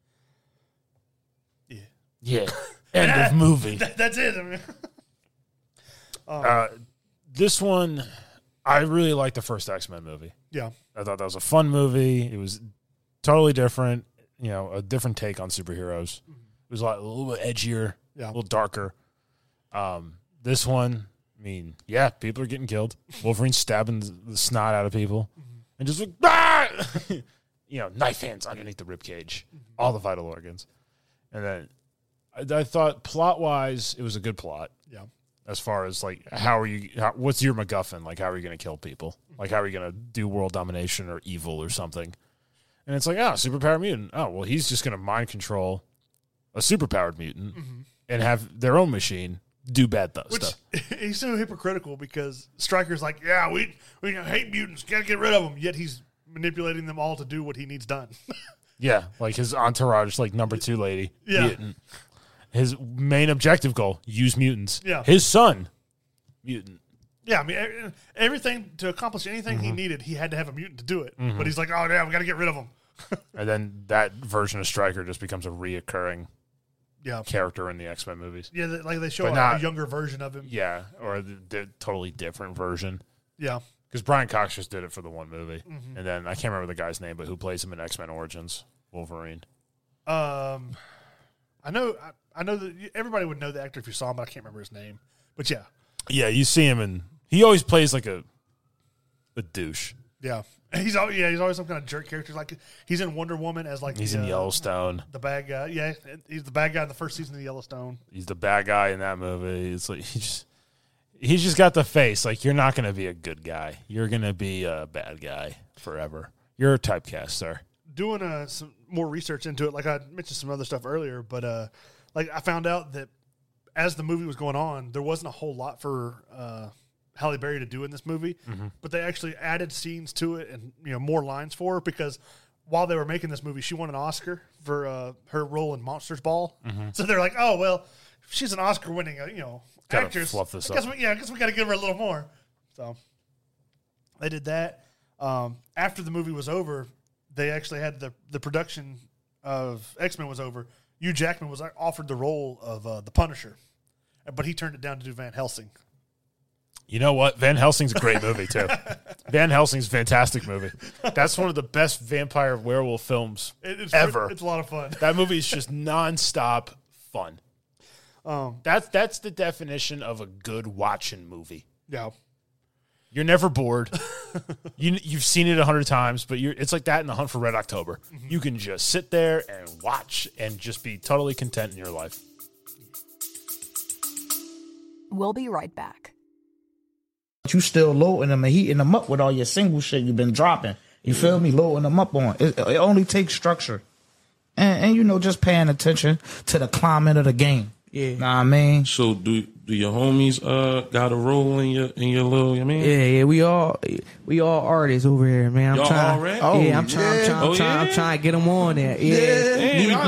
Yeah. Yeah. End of movie. That's it. I mean. This one, I really liked the first X-Men movie. Yeah. I thought that was a fun movie. It was totally different, a different take on superheroes. It was a little bit edgier, a little darker. This one, I mean, people are getting killed. Wolverine's stabbing the snot out of people. And just like, knife hands underneath the ribcage, all the vital organs. And then I thought plot-wise, it was a good plot. Yeah. As far as, like, what's your MacGuffin? Like, how are you going to kill people? Like, how are you going to do world domination or evil or something? And it's like, superpowered mutant. Oh, well, he's just going to mind control a superpowered mutant and have their own machine do bad stuff. He's so hypocritical because Stryker's like, we hate mutants, got to get rid of them. Yet he's manipulating them all to do what he needs done. Yeah, like his entourage, like number 2 lady, mutant. His main objective goal, use mutants. Yeah. His son, mutant. Yeah, I mean, everything, to accomplish anything he needed, he had to have a mutant to do it. But he's like, we got to get rid of him. And then that version of Stryker just becomes a reoccurring character in the X-Men movies. Yeah, like they show a younger version of him. Yeah, or the totally different version. Yeah. Because Brian Cox just did it for the one movie. And then I can't remember the guy's name, but who plays him in X-Men Origins, Wolverine. I know that everybody would know the actor if you saw him, but I can't remember his name. But yeah. Yeah, you see him, and he always plays like a douche. Yeah. He's always some kind of jerk character. Like he's in Wonder Woman as like he's in Yellowstone. The bad guy. Yeah, he's the bad guy in the first season of Yellowstone. He's the bad guy in that movie. It's like he's just got the face. Like you're not going to be a good guy. You're going to be a bad guy forever. You're a typecast, sir. Doing some more research into it, like I mentioned some other stuff earlier, but like I found out that as the movie was going on, there wasn't a whole lot for Halle Berry to do in this movie, but they actually added scenes to it and more lines for her because while they were making this movie, she won an Oscar for her role in Monsters Ball. So they're like, oh well, she's an Oscar-winning actress. Fluff this up. I guess we got to give her a little more. So they did that. After the movie was over, they actually had the production of X-Men was over. Hugh Jackman was offered the role of the Punisher, but he turned it down to do Van Helsing. You know what? Van Helsing's a great movie, too. Van Helsing's a fantastic movie. That's one of the best vampire werewolf films ever. It's a lot of fun. That movie is just nonstop fun. That's the definition of a good watching movie. Yeah. You're never bored. You've seen it 100 times, but it's like that in The Hunt for Red October. You can just sit there and watch and just be totally content in your life. We'll be right back. You still loading them and heating them up with all your single shit you've been dropping. You feel me? Loading them up on. It only takes structure. And just paying attention to the climate of the game. Yeah. Know what I mean? So do your homies got a role in your little, you mean? Yeah, we all artists over here, man. Y'all already? I'm trying to get them on there. Yeah.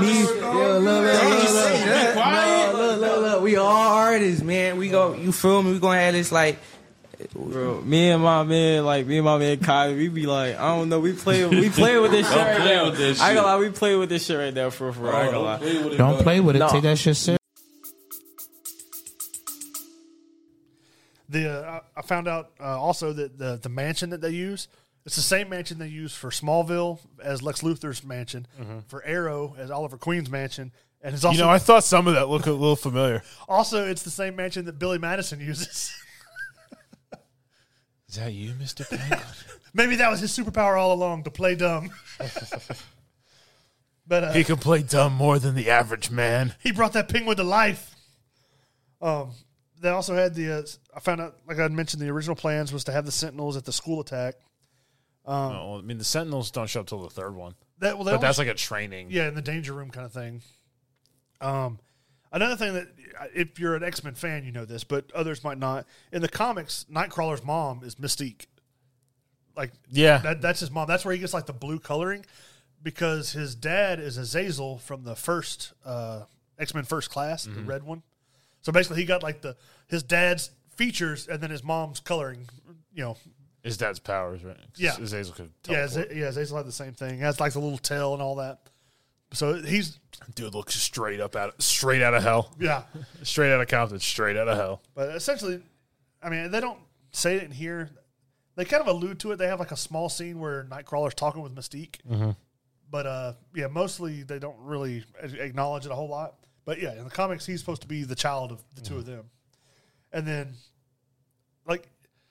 Look, we all artists, man. You feel me? We gonna have this like, bro, me and my man Kai, we be like, I don't know, we play with this shit right now. I ain't gonna lie, we play with this shit right now for I ain't gonna lie. Don't play with it. No. Take that shit serious. I found out also that the mansion that they use, it's the same mansion they use for Smallville as Lex Luthor's mansion, for Arrow as Oliver Queen's mansion, and it's also I thought some of that looked a little familiar. Also, it's the same mansion that Billy Madison uses. Is that you, Mr. Penguin? Maybe that was his superpower all along, to play dumb. But he can play dumb more than the average man. He brought that penguin to life. They also had I found out, like I mentioned, the original plans was to have the Sentinels at the school attack, Well, I mean, the Sentinels don't show up till the third one. But that's like a training. Yeah, in the Danger Room kind of thing. Another thing that, if you're an X-Men fan, you know this, but others might not. In the comics, Nightcrawler's mom is Mystique. Like, yeah, that's his mom. That's where he gets like the blue coloring, because his dad is Azazel from the first X-Men First Class, the red one. So basically, he got like his dad's features and then his mom's coloring. You know, his dad's powers, right? Yeah, Azazel could teleport. Azazel had the same thing. He has like the little tail and all that. So dude looks straight out of hell. Yeah, straight out of Compton, straight out of hell. But essentially, I mean, they don't say it in here. They kind of allude to it. They have like a small scene where Nightcrawler's talking with Mystique. Mm-hmm. But mostly they don't really acknowledge it a whole lot. But yeah, in the comics, he's supposed to be the child of the two of them. And then, like,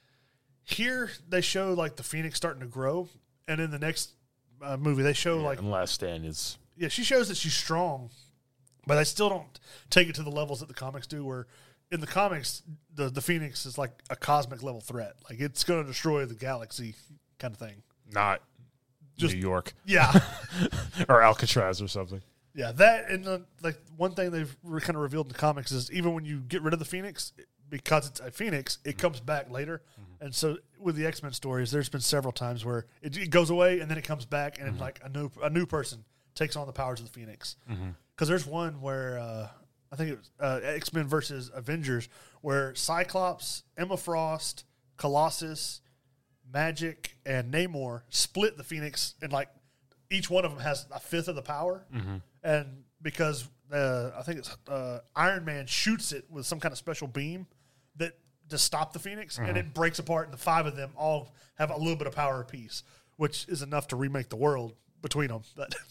here they show like the Phoenix starting to grow, and in the next movie they show like and Last Stand is. Yeah, she shows that she's strong, but I still don't take it to the levels that the comics do, where in the comics, the Phoenix is like a cosmic level threat. Like, it's going to destroy the galaxy kind of thing. Not just New York. Yeah. Or Alcatraz or something. Yeah, that, and like one thing they've kind of revealed in the comics is even when you get rid of the Phoenix, because it's a Phoenix, it comes back later. Mm-hmm. And so with the X-Men stories, there's been several times where it goes away and then it comes back, and it's like a new person takes on the powers of the Phoenix. Because there's one where I think it was X-Men versus Avengers, where Cyclops, Emma Frost, Colossus, Magic, and Namor split the Phoenix, and like each one of them has a fifth of the power. And because I think it's Iron Man shoots it with some kind of special beam that to stop the Phoenix, and it breaks apart, and the five of them all have a little bit of power apiece, which is enough to remake the world between them.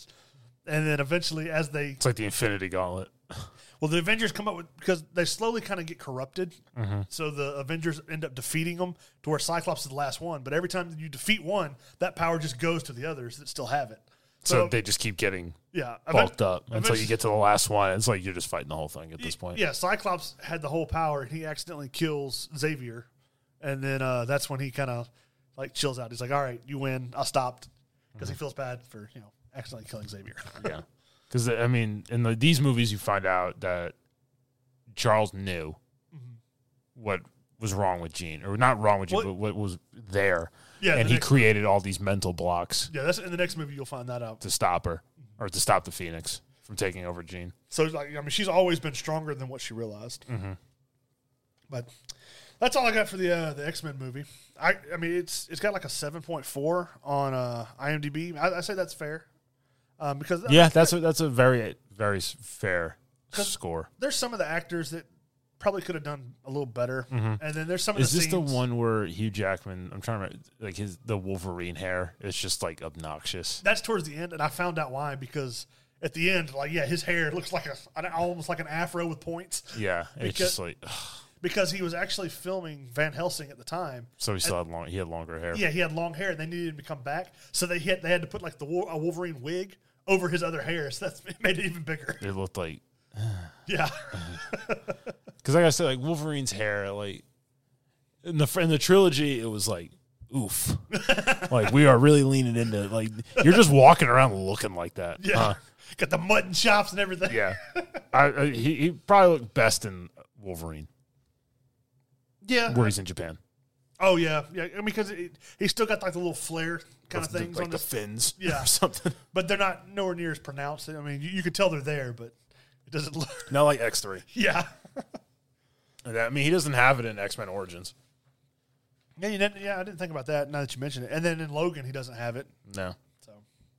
And then eventually, it's like the Infinity Gauntlet. Well, the Avengers come up with, because they slowly kind of get corrupted. So the Avengers end up defeating them to where Cyclops is the last one. But every time you defeat one, that power just goes to the others that still have it. So they just keep getting bulked up until you get to the last one. It's like you're just fighting the whole thing at this point. Yeah, Cyclops had the whole power, and he accidentally kills Xavier. And then that's when he kind of like chills out. He's like, all right, you win. I stopped. Because he feels bad for, accidentally killing Xavier. Yeah. Because, I mean, in these movies, you find out that Charles knew what was wrong with Jean. Or not wrong with Jean, but what was there. Yeah, and he created all these mental blocks. Yeah, that's in the next movie you'll find that out. To stop her. Or to stop the Phoenix from taking over Jean. So, like, I mean, she's always been stronger than what she realized. But that's all I got for the X-Men movie. I mean, it's got like a 7.4 on IMDb. I say that's fair. Because that's a very, very fair score. There's some of the actors that probably could have done a little better, and then there's some of the scenes. Is this the one where Hugh Jackman? I'm trying to remember, like the Wolverine hair is just like obnoxious. That's towards the end, and I found out why, because at the end, like his hair looks like almost like an afro with points. Yeah, it's just like. Because he was actually filming Van Helsing at the time, so he had longer hair. Yeah, he had long hair, and they needed him to come back, so they had to put like a Wolverine wig over his other hair, so it made it even bigger. It looked like, yeah. Because like I said, like Wolverine's hair, like in the trilogy, it was like, oof, like we are really leaning into like you're just walking around looking like that. Yeah, got the mutton chops and everything. Yeah, he probably looked best in Wolverine. Yeah, where he's in Japan. Oh yeah. I mean, because he still got like the little flare kind of things like on the fins, or something. But they're not nowhere near as pronounced. I mean, you could tell they're there, but it doesn't look. Not like X3. Yeah. I mean, he doesn't have it in X-Men Origins. Yeah, I didn't think about that. Now that you mention it, and then in Logan, he doesn't have it. No. So,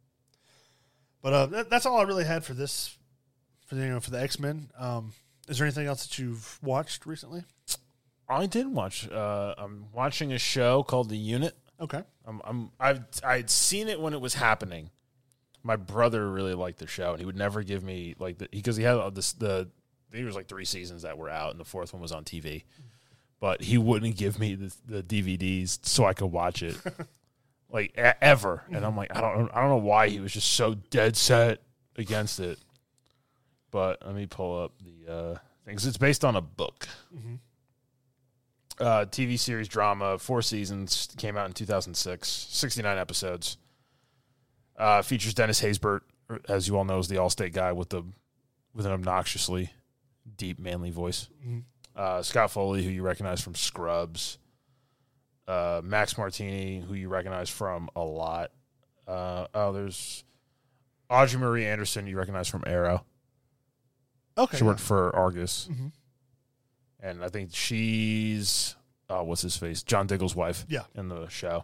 but that's all I really had for this, for the X-Men. Is there anything else that you've watched recently? I did watch. I'm watching a show called The Unit. Okay. I'd seen it when it was happening. My brother really liked the show, and he would never give me because he had there was like 3 seasons that were out, and the 4th one was on TV. But he wouldn't give me the DVDs so I could watch it, like ever. And I'm like, I don't know why he was just so dead set against it. But let me pull up the things. It's based on a book. TV series drama, 4 seasons, came out in 2006, 69 episodes. Features Dennis Haysbert, as you all know, is the Allstate guy with an obnoxiously deep, manly voice. Mm-hmm. Scott Foley, who you recognize from Scrubs. Max Martini, who you recognize from a lot. There's Audrey Marie Anderson, you recognize from Arrow. Okay. She worked for Argus. Mm-hmm. And I think she's, what's his face? John Diggle's wife in the show.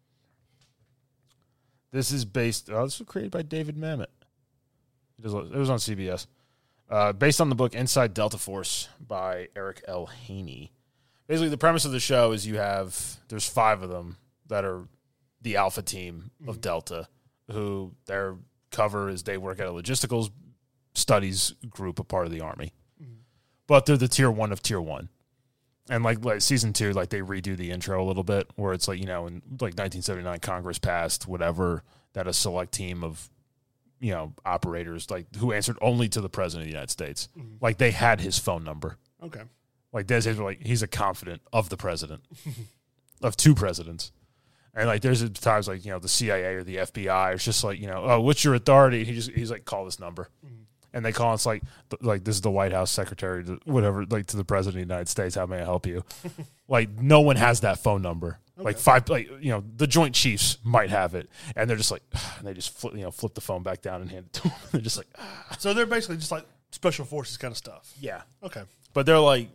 This is this was created by David Mamet. It was on CBS. Based on the book Inside Delta Force by Eric L. Haney. Basically, the premise of the show is there's 5 of them that are the alpha team of Delta, who their cover is they work at a logistical studies group, a part of the Army. But they're the tier 1 of tier 1. And like season 2, like they redo the intro a little bit where it's like, in like 1979 Congress passed whatever that a select team of, operators like who answered only to the president of the United States. Mm-hmm. Like they had his phone number. Okay. Like Des Hayes, like he's a confidant of the president, of 2 presidents. And like there's times like, the CIA or the FBI, it's just like, what's your authority? He's like, call this number. Mm-hmm. And they call, it's like this is the White House secretary, whatever, like to the president of the United States. How may I help you? Like no one has that phone number. Okay. Like 5, the Joint Chiefs might have it, and they're just like, and they just flip the phone back down and hand it to them. They're just like, So they're basically just like special forces kind of stuff. Yeah. Okay. But they're like,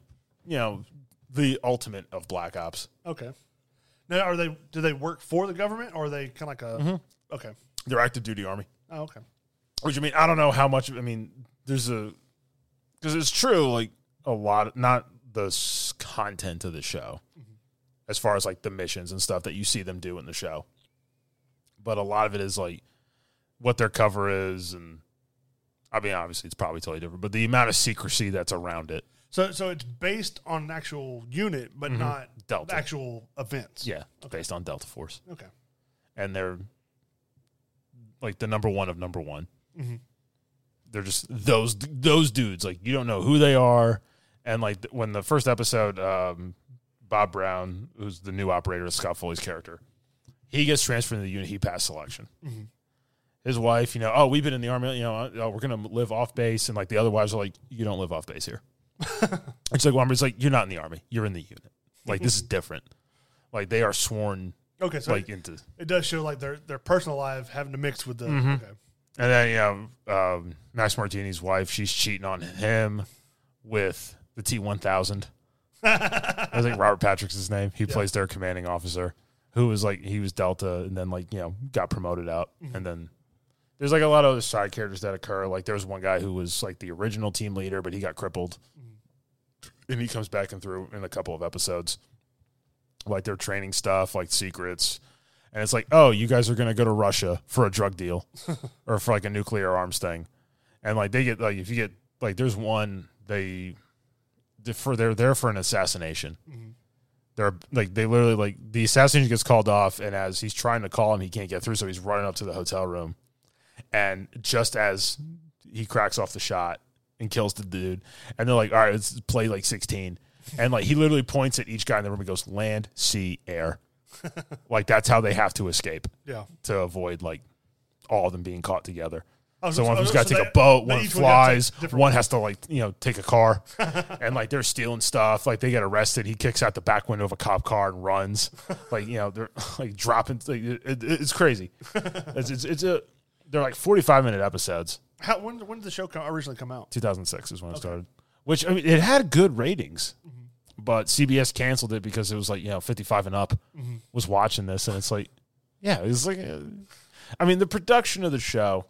the ultimate of black ops. Okay. Now, do they work for the government, or are they kind of like a? Mm-hmm. Okay. They're active duty Army. Oh, okay. Which, I don't know how much, because it's true, like, a lot, not the content of the show, as far as, like, the missions and stuff that you see them do in the show. But a lot of it is, like, what their cover is, and, obviously it's probably totally different, but the amount of secrecy that's around it. So it's based on an actual unit, but not Delta. Actual events. Yeah, based on Delta Force. Okay. And they're, like, the number 1 of number 1. Mm-hmm. They're just those dudes. Like you don't know who they are, and like when the first episode, Bob Brown, who's the new operator of Scott Foley's character, he gets transferred to the unit. He passed selection. Mm-hmm. His wife, we've been in the Army. We're gonna live off base, and like the other wives are like, you don't live off base here. It's like it's like you're not in the Army. You're in the unit. Like this is different. Like they are sworn. Okay, so like it does show like their personal life having to mix with the. Mm-hmm. Okay. And then, Max Martini's wife, she's cheating on him with the T-1000. I think Robert Patrick's his name. He plays their commanding officer, who was like, he was Delta and then got promoted out. Mm-hmm. And then there's like a lot of other side characters that occur. Like there was one guy who was like the original team leader, but he got crippled. Mm-hmm. And he comes back and through in a couple of episodes. Like their training stuff, like secrets. And it's like, oh, you guys are going to go to Russia for a drug deal or for like a nuclear arms thing. And like they get like, if you get like, there's one, they're there for an assassination. Mm-hmm. They're like, they literally like the assassination gets called off. And as he's trying to call him, he can't get through. So he's running up to the hotel room. And just as he cracks off the shot and kills the dude, and they're like, all right, let's play like 16. And like, he literally points at each guy in the room and goes, land, sea, air. Like that's how they have to escape. Yeah. To avoid like all of them being caught together. So one of them's got to take a boat, one flies, one has to like take a car, and like they're stealing stuff. Like they get arrested. He kicks out the back window of a cop car and runs. Like they're like dropping. Like, it's crazy. They're like 45-minute episodes. When did the show originally come out? 2006 is when it started. Which it had good ratings. Mm-hmm. But CBS canceled it because it was like, 55 and up was watching this. And it's like, yeah, it was like, the production of the show,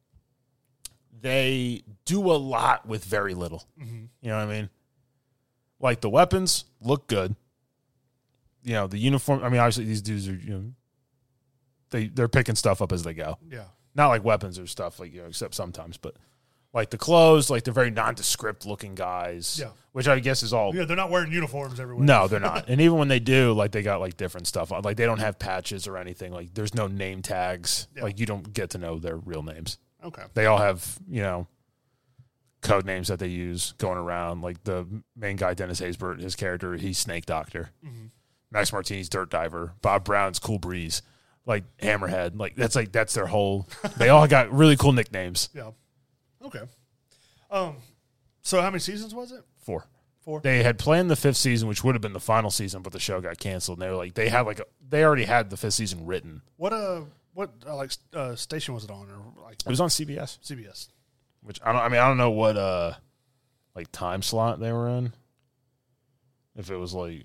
they do a lot with very little. Mm-hmm. You know what I mean? Like the weapons look good. The uniform, obviously these dudes are, they're picking stuff up as they go. Yeah. Not like weapons or stuff, like, except sometimes, but. Like the clothes, like they're very nondescript looking guys. Yeah. Which I guess is all. Yeah, they're not wearing uniforms everywhere. No, they're not. And even when they do, like they got like different stuff. Like they don't have patches or anything. Like there's no name tags. Yeah. Like you don't get to know their real names. Okay. They all have, code names that they use going around. Like the main guy, Dennis Haysbert, his character, he's Snake Doctor. Mm-hmm. Max Martini's Dirt Diver. Bob Brown's Cool Breeze. Like Hammerhead. That's their whole. They all got really cool nicknames. Yeah. Okay. So how many seasons was it? 4. Four. They had planned the 5th season, which would have been the final season, but the show got canceled. And they were like, they already had the 5th season written. What station was it on? Or like It was on CBS. CBS. Which I don't know what like time slot they were in. If it was like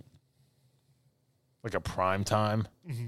a prime time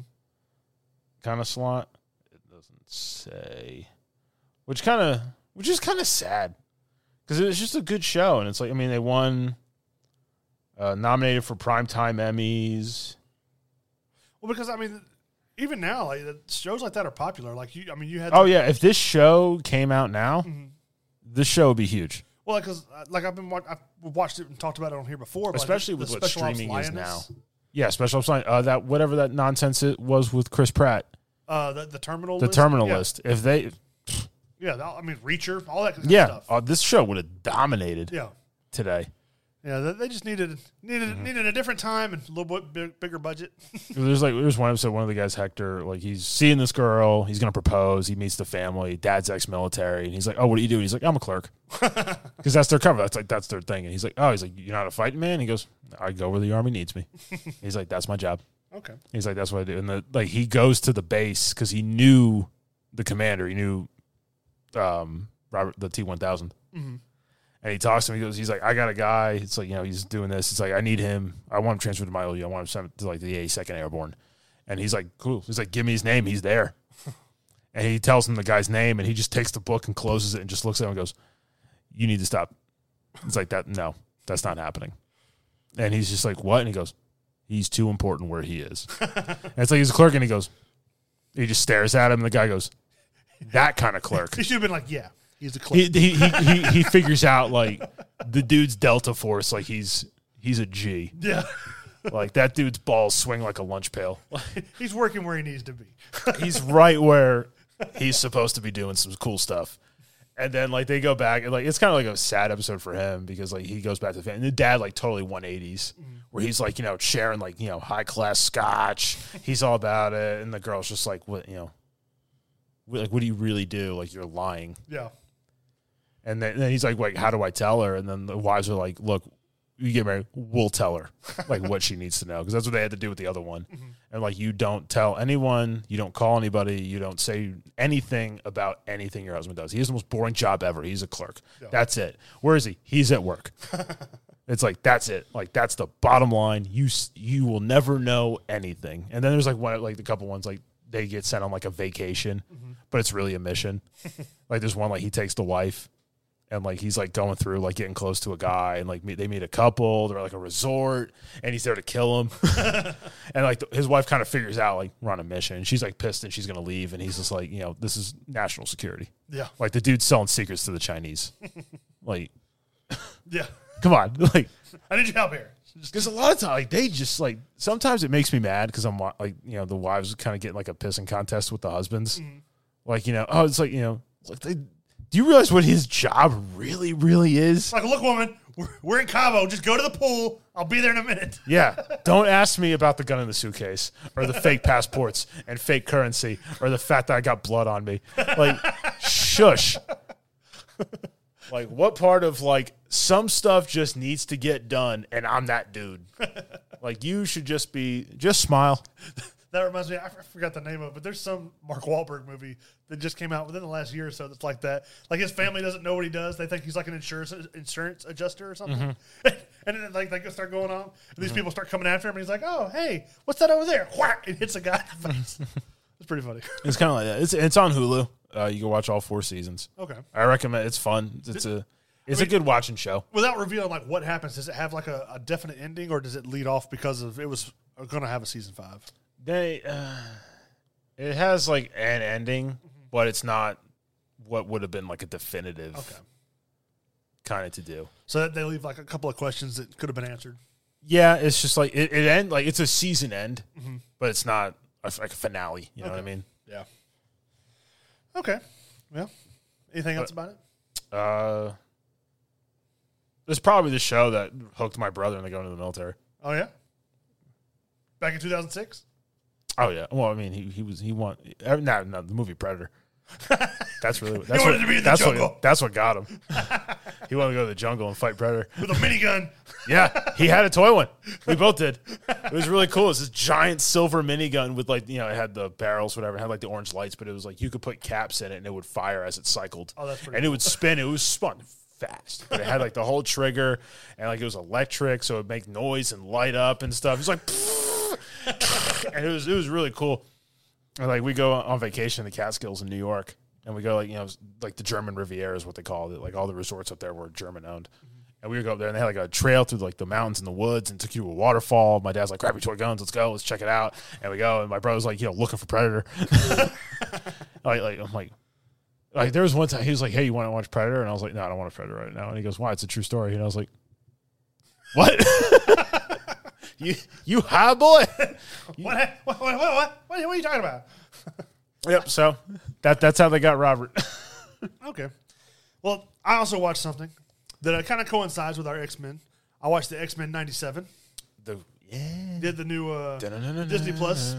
kind of slot, it doesn't say. Which is kind of sad because it was just a good show, and it's like they won, nominated for primetime Emmys. Well, because even now, like shows like that are popular. Like you had. Oh yeah, if this show came out now, this show would be huge. Well, because I've watched it and talked about it on here before, but especially the with what Special Ops streaming is now. Lioness. Yeah, Special Ops Lioness, that whatever that nonsense it was with Chris Pratt. The terminal. The list? terminal Yeah. lip. If they. Yeah, Reacher, all that kind of stuff. This show would have dominated. Yeah. Today. Yeah, they just needed a different time and a little bit bigger budget. There's one episode, one of the guys, Hector, like he's seeing this girl, he's gonna propose, he meets the family, dad's ex-military, and he's like, "Oh, what do you do?" And he's like, "I'm a clerk," because that's their cover. That's their thing. And he's like, "Oh, you're not a fighting man." He goes, "I go where the army needs me." He's like, "That's my job." Okay. He's like, "That's what I do." And he goes to the base because he knew the commander. He knew Robert, the T-1000. And he talks to him. He's like, "I got a guy. It's like, he's doing this. It's like, I need him. I want him transferred to my OU. I want him sent to the 82nd Airborne." And he's like, "Cool." He's like, "Give me his name. He's there." And he tells him the guy's name, and he just takes the book and closes it and just looks at him and goes, "You need to stop." It's like that. No, that's not happening. And he's just like, "What?" And he goes, "He's too important where he is." And it's like he's a clerk, and he just stares at him, and the guy goes, "That kind of clerk." He should have been like, "Yeah." He's a clerk. He figures out like the dude's Delta Force, like he's a G. Yeah. Like that dude's balls swing like a lunch pail. He's working where he needs to be. He's right where he's supposed to be doing some cool stuff. And then like they go back and like it's kind of like a sad episode for him because like he goes back to the family. And the dad like totally 180s where he's like, sharing like, high class scotch. He's all about it. And the girl's just like, what what do you really do? Like you're lying. Yeah. And then he's like, how do I tell her? And then the wives are like, look, you get married, we'll tell her like what she needs to know. Because that's what they had to do with the other one. And like, you don't tell anyone, you don't call anybody, you don't say anything about anything your husband does. He has the most boring job ever. He's a clerk. Yeah. That's it. Where is he? He's at work. It's like, that's it. Like, that's the bottom line. You will never know anything. And then there's like one, like the couple ones, like they get sent on like a vacation, but it's really a mission. Like there's one, like he takes the wife. And like he's like going through like getting close to a guy, and like they meet a couple. They're like a resort, and he's there to kill him. And like his wife kind of figures out like we're on a mission, and she's like pissed, and she's gonna leave. And he's just like, this is national security. Yeah, like the dude's selling secrets to the Chinese. Like, yeah, come on, like I need your help here. Because a lot of times, like they just like sometimes it makes me mad because I'm like the wives kind of getting like a pissing contest with the husbands. Like oh, it's like like they. Do you realize what his job really, really is? Like, look, woman, we're in Cabo. Just go to the pool. I'll be there in a minute. Yeah. Don't ask me about the gun in the suitcase or the fake passports and fake currency or the fact that I got blood on me. Like, shush. Like, what part of, like, some stuff just needs to get done and I'm that dude? Like, you should just smile. That reminds me, I forgot the name of it, but there's some Mark Wahlberg movie that just came out within the last year or so that's like that. Like his family doesn't know what he does. They think he's like an insurance adjuster or something. And then like they start going on, and these people start coming after him, and he's like, "Oh, hey, what's that over there?" Whack! And hits a guy in the face. It's pretty funny. It's kind of like that. It's on Hulu. You can watch all 4 seasons. Okay. I recommend. It's fun. It's a good watching show. Without revealing like what happens, does it have like a definite ending, or does it lead off because of it was going to have a season 5? It has like an ending, but it's not what would have been like a definitive kind of to do. So that they leave like a couple of questions that could have been answered. Yeah, it's just like it end like it's a season end, but it's not like a finale. You know what I mean? Yeah. Okay. Yeah. Anything else about it? It's probably the show that hooked my brother into going to the military. Oh yeah, back in 2006. Oh yeah. Well, I mean, he won. No, the movie Predator. That's really He wanted to be in the jungle. That's what got him. He wanted to go to the jungle and fight Predator with a minigun. Yeah, he had a toy one. We both did. It was really cool. It's this giant silver minigun with it had the barrels, whatever. It had the orange lights, but it was you could put caps in it and it would fire as it cycled. Oh, that's pretty. And cool. It would spin. It was spun fast, but it had the whole trigger and it was electric, so it would make noise and light up and stuff. It was and it was really cool. And we go on vacation in the Catskills in New York, and we go the German Riviera is what they call it. All the resorts up there were German owned. And we would go up there, and they had a trail through the mountains and the woods, and took you to a waterfall. My dad's grab your toy guns, let's go, let's check it out. And we go, and my brother's looking for Predator. I'm there was one time he was like, "Hey, you want to watch Predator?" And I was like, "No, I don't want a Predator right now." And he goes, "Why? It's a true story." And I was like, "What? you high boy? What are you talking about?" Yep. So that's how they got Robert. Okay. Well, I also watched something that kind of coincides with our X-Men. I watched the X-Men 97. Did the new Disney Plus.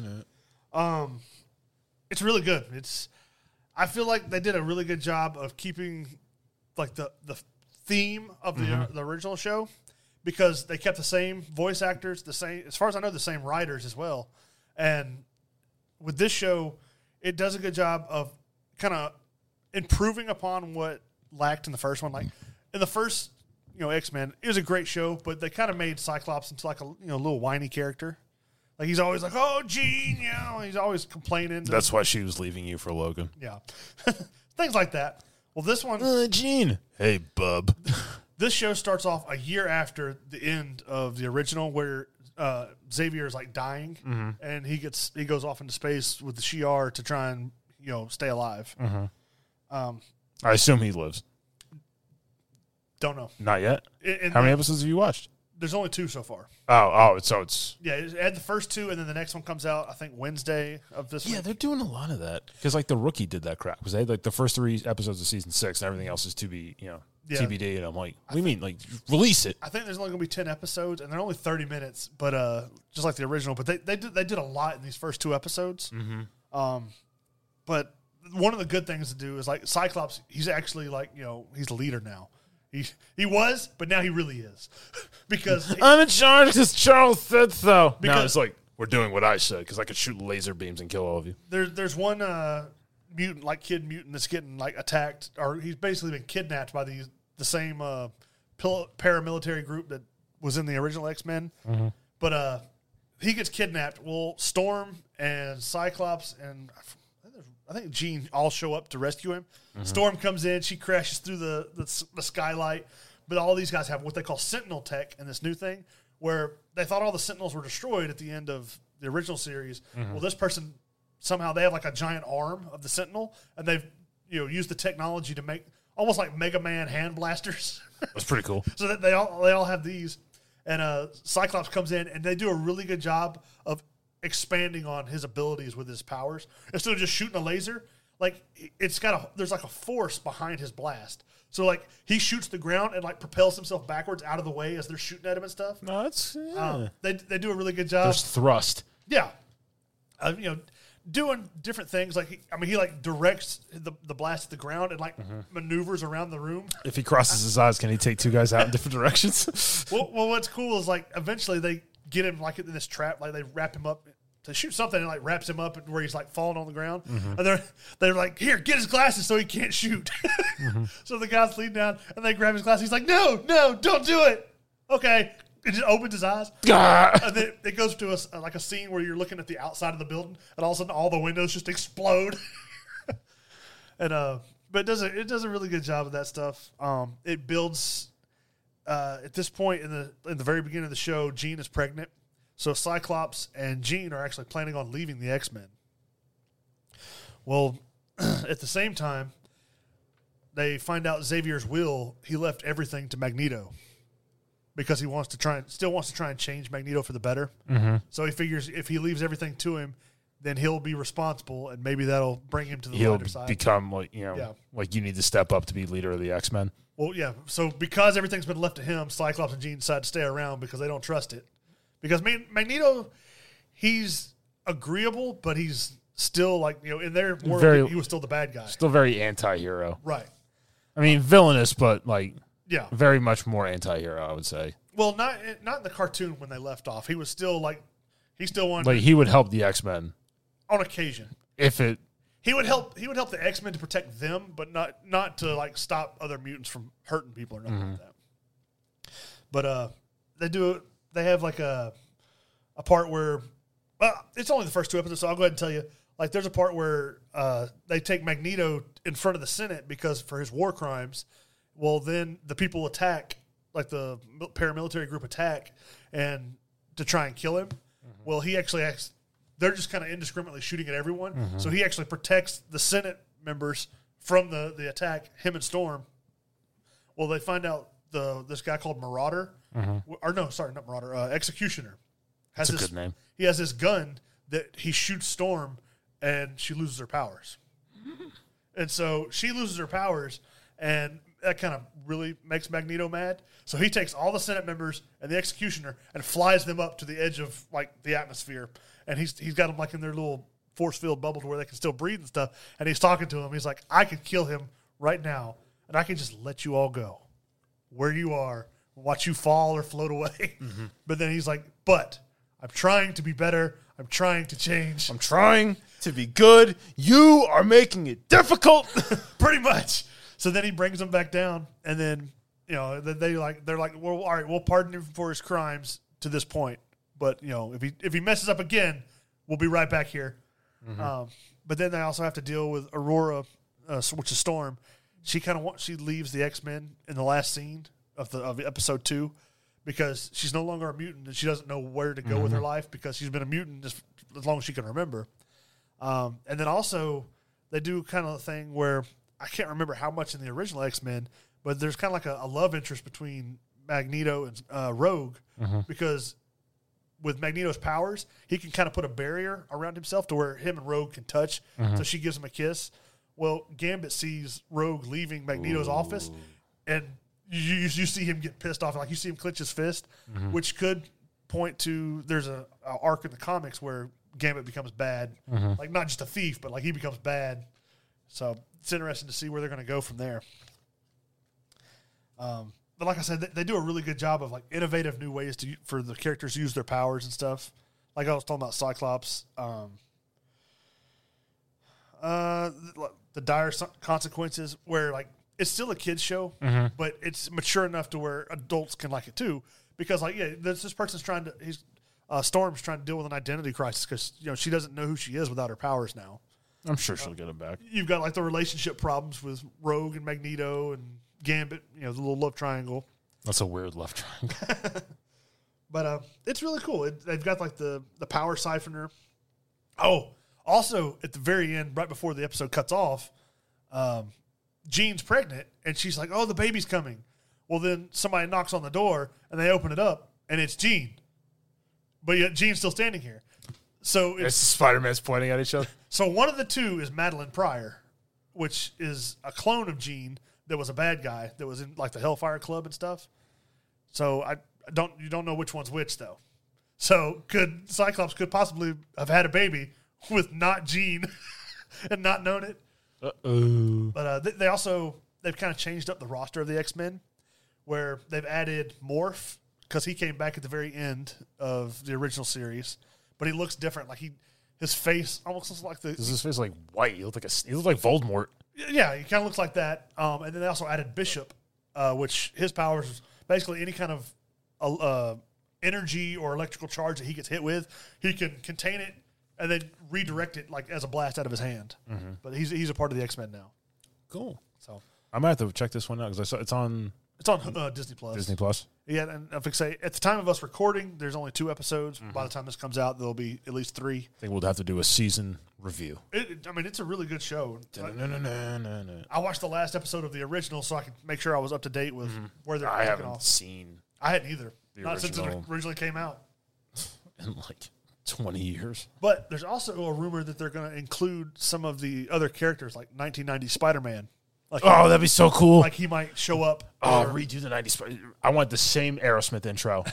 It's really good. I feel like they did a really good job of keeping the theme of the original show, because they kept the same voice actors, the same, as far as I know, the same writers as well. And with this show, it does a good job of kind of improving upon what lacked in the first one. In the first, X-Men, it was a great show, but they kind of made Cyclops into a little whiny character. He's always "Oh, Jean," he's always complaining. That's why she was leaving you for Logan. Yeah. Things like that. Well, this one, Jean. Hey, bub. This show starts off a year after the end of the original, where Xavier is dying, and he goes off into space with the Shi'ar to try and stay alive. I assume he lives. Don't know. Not yet. How many episodes have you watched? There's only 2 so far. So it's yeah. It had the first 2, and then the next one comes out I think Wednesday of this week. Yeah, they're doing a lot of that because The Rookie did that crap. Because they had the first 3 episodes of season 6, and everything else is to be TBD. And I'm like, what do you mean? Release it? I think there's only going to be 10 episodes, and they're only 30 minutes, but just like the original. But they did a lot in these first 2 episodes. But one of the good things to do is Cyclops. He's actually he's the leader now. He was, but now he really is. Because I'm in charge because Charles said so. Now it's we're doing what I said because I could shoot laser beams and kill all of you. There's one mutant, kid mutant, that's getting attacked, or he's basically been kidnapped by the same paramilitary group that was in the original X-Men. But he gets kidnapped. Well, Storm and Cyclops and I think Jean all show up to rescue him. Storm comes in. She crashes through the skylight. But all these guys have what they call Sentinel tech in this new thing, where they thought all the Sentinels were destroyed at the end of the original series. Well, this person, somehow they have a giant arm of the Sentinel, and they've used the technology to make almost like Mega Man hand blasters. That's pretty cool. So that they all have these. And Cyclops comes in, and they do a really good job of expanding on his abilities with his powers. Instead of just shooting a laser, there's a force behind his blast. So he shoots the ground and propels himself backwards out of the way as they're shooting at him and stuff. No, that's they do a really good job. There's thrust. Yeah, doing different things. He directs the blast at the ground and maneuvers around the room. If he crosses his eyes, can he take 2 guys out in different directions? Well, what's cool is eventually they get him in this trap. They wrap him up to shoot something and wraps him up where he's falling on the ground. And they're like, "Here, get his glasses so he can't shoot." So the guy's leaning down and they grab his glasses. He's like, "No, don't do it." Okay. It just opens his eyes. And then it goes to a scene where you're looking at the outside of the building, and all of a sudden all the windows just explode. And but it does a really good job of that stuff. It builds at this point in the very beginning of the show, Jean is pregnant. So Cyclops and Jean are actually planning on leaving the X-Men. Well, at the same time, they find out Xavier's will. He left everything to Magneto because he still wants to try and change Magneto for the better. So he figures if he leaves everything to him, then he'll be responsible, and maybe that'll bring him to the lighter side. He'll become you need to step up to be leader of the X-Men. Well, yeah. So because everything's been left to him, Cyclops and Jean decide to stay around because they don't trust it. Because Magneto, he's agreeable, but he's still like, in their world, he was still the bad guy. Still very anti-hero. Right. I mean, villainous, but like, yeah, very much more anti-hero, I would say. Well, not in the cartoon when they left off. He was still like, he still wanted. Like, he would help the X-Men on occasion. He would help the X-Men to protect them, but not to like stop other mutants from hurting people or nothing like that. But they have like a part where it's only the first 2 episodes, so I'll go ahead and tell you. Like, there's a part where they take Magneto in front of the Senate because for his war crimes. Well, then the people attack, like the paramilitary group attack, and to try and kill him. Well, he actually acts. They're just kind of indiscriminately shooting at everyone. So he actually protects the Senate members from the attack, him and Storm. Well, they find out this guy called Marauder, or no, sorry, not Marauder, Executioner. That's a good name. He has this gun that he shoots Storm, and she loses her powers. And so she loses her powers, and that kind of really makes Magneto mad. So he takes all the Senate members and the Executioner and flies them up to the edge of like the atmosphere. And he's got them like in their little force field bubble to where they can still breathe and stuff. And he's talking to him. He's like, I could kill him right now, and I can just let you all go where you are, watch you fall or float away. But then he's like, but I'm trying to be better. I'm trying to change. I'm trying to be good. You are making it difficult. Pretty much. So then he brings them back down, and then they're like, well, all right, we'll pardon him for his crimes to this point, but if he messes up again, we'll be right back here. But then they also have to deal with Aurora, which is Storm. She she leaves the X-Men in the last scene of episode 2 because she's no longer a mutant and she doesn't know where to go with her life because she's been a mutant as long as she can remember. And then also they do kind of a thing where I can't remember how much in the original X-Men, but there's kind of like a love interest between Magneto and Rogue because with Magneto's powers, he can kind of put a barrier around himself to where him and Rogue can touch. So she gives him a kiss. Well, Gambit sees Rogue leaving Magneto's office, and you see him get pissed off. Like you see him clench his fist, which could point to there's a arc in the comics where Gambit becomes bad, like not just a thief, but like he becomes bad. So it's interesting to see where they're going to go from there. But like I said, they do a really good job of like innovative new ways for the characters to use their powers and stuff. Like I was talking about Cyclops, the dire consequences, where like it's still a kids show, but it's mature enough to where adults can like it too. Because like this person's Storm's trying to deal with an identity crisis because she doesn't know who she is without her powers now. I'm sure she'll get him back. You've got like the relationship problems with Rogue and Magneto and Gambit, the little love triangle. That's a weird love triangle. But it's really cool. They've got like the power siphoner. Oh, also at the very end, right before the episode cuts off, Jean's pregnant and she's like, "Oh, the baby's coming." Well, then somebody knocks on the door and they open it up and it's Jean, but yet Jean's still standing here. So it's Spider-Man's pointing at each other. So one of the two is Madeline Pryor, which is a clone of Jean that was a bad guy that was in like the Hellfire Club and stuff. So you don't know which one's which though. So Cyclops could possibly have had a baby with not Jean and not known it. But they've kind of changed up the roster of the X-Men where they've added Morph because he came back at the very end of the original series. But he looks different. Like his face almost looks like his face like white. He looks like Voldemort. Yeah, he kind of looks like that. And then they also added Bishop, which his powers is basically any kind of energy or electrical charge that he gets hit with, he can contain it and then redirect it like as a blast out of his hand. But he's a part of the X-Men now. Cool. So I might have to check this one out because I saw it's on Disney Plus. Disney Plus. Yeah, and if I say at the time of us recording, there's only 2 episodes. By the time this comes out, there'll be at least 3. I think we'll have to do a season review. It's a really good show. I watched the last episode of the original so I could make sure I was up to date with where they're I taking haven't off. seen. I hadn't either. The Not since it originally came out. In like 20 years. But there's also a rumor that they're going to include some of the other characters, like 1990 Spider-Man. Oh, that'd be so cool. Like he might show up. Oh, redo the 90s. I want the same Aerosmith intro.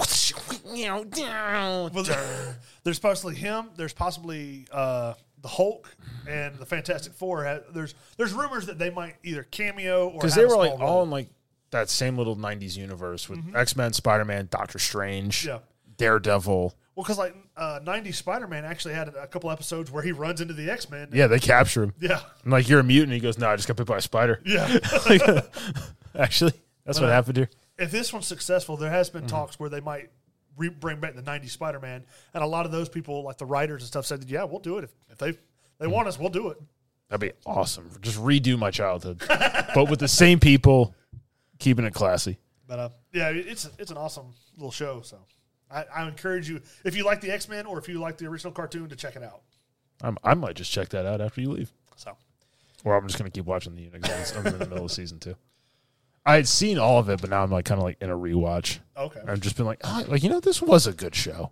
Well, there's possibly him. There's possibly the Hulk and the Fantastic Four. There's rumors that they might either cameo or because they were like all in like that same little 90s universe with X-Men, Spider-Man, Doctor Strange, Daredevil. Well, because like 90s Spider-Man actually had a couple episodes where he runs into the X-Men. Yeah, they capture him. Yeah. I'm like, you're a mutant. He goes, no, I just got bit by a spider. Yeah. Actually, that's what happened here. If this one's successful, there has been talks where they might bring back the 90s Spider-Man. And a lot of those people, like the writers and stuff, said, yeah, we'll do it. If they want us, we'll do it. That'd be awesome. Just redo my childhood. But with the same people, keeping it classy. But yeah, it's an awesome little show. So I encourage you, if you like the X-Men or if you like the original cartoon, to check it out. I might just check that out after you leave. So, or I'm just going to keep watching the Unix. I'm in the middle of season 2. I had seen all of it, but now I'm like kind of like in a rewatch. Okay. I've just been like, this was a good show.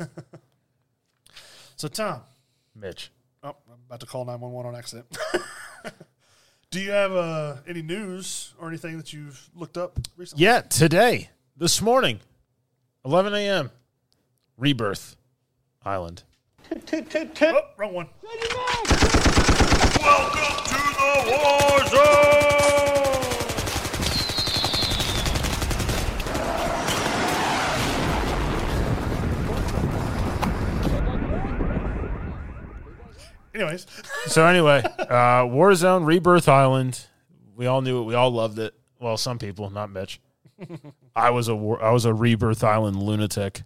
So, Tom. Mitch. Oh, I'm about to call 911 on accident. Do you have any news or anything that you've looked up recently? Yeah, today, this morning, 11 a.m., Rebirth Island. Oh, wrong one. Welcome to the War Zone! Anyways. So anyway, Warzone, Rebirth Island. We all knew it. We all loved it. Well, some people, not Mitch. I was a Rebirth Island lunatic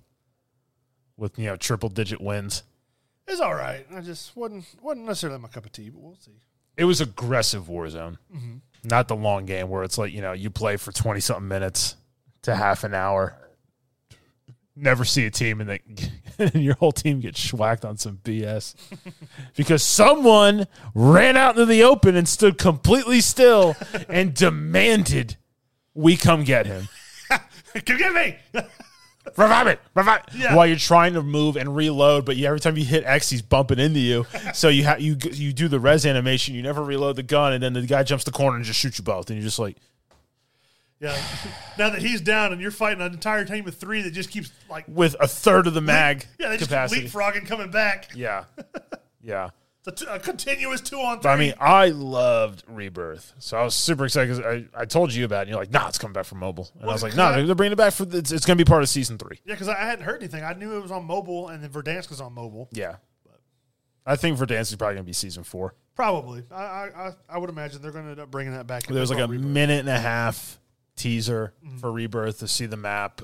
with triple digit wins. It's all right. I just wasn't necessarily my cup of tea, but we'll see. It was aggressive Warzone, not the long game where it's like you play for 20 something minutes to half an hour. Never see a team and your whole team gets schwacked on some BS because someone ran out into the open and stood completely still and demanded we come get him. Come get me! Revive it! Yeah. While you're trying to move and reload, but every time you hit X, he's bumping into you. So you do the res animation. You never reload the gun, and then the guy jumps the corner and just shoots you both, and you're just like. Yeah. Now that he's down and you're fighting an entire team of 3 that just keeps like with a third of the mag they capacity. just keep leapfrogging coming back. Yeah. Yeah. It's a continuous 2-on-3. But I mean, I loved Rebirth, so I was super excited because I told you about it, and you're like, nah, it's coming back for mobile. And I was like, no, they're bringing it back it's going to be part of Season 3. Yeah, because I hadn't heard anything. I knew it was on mobile, and then Verdansk was on mobile. Yeah. But I think Verdansk is probably going to be Season 4. Probably. I would imagine they're going to end up bringing that back. There was like a minute and a half teaser for Rebirth to see the map.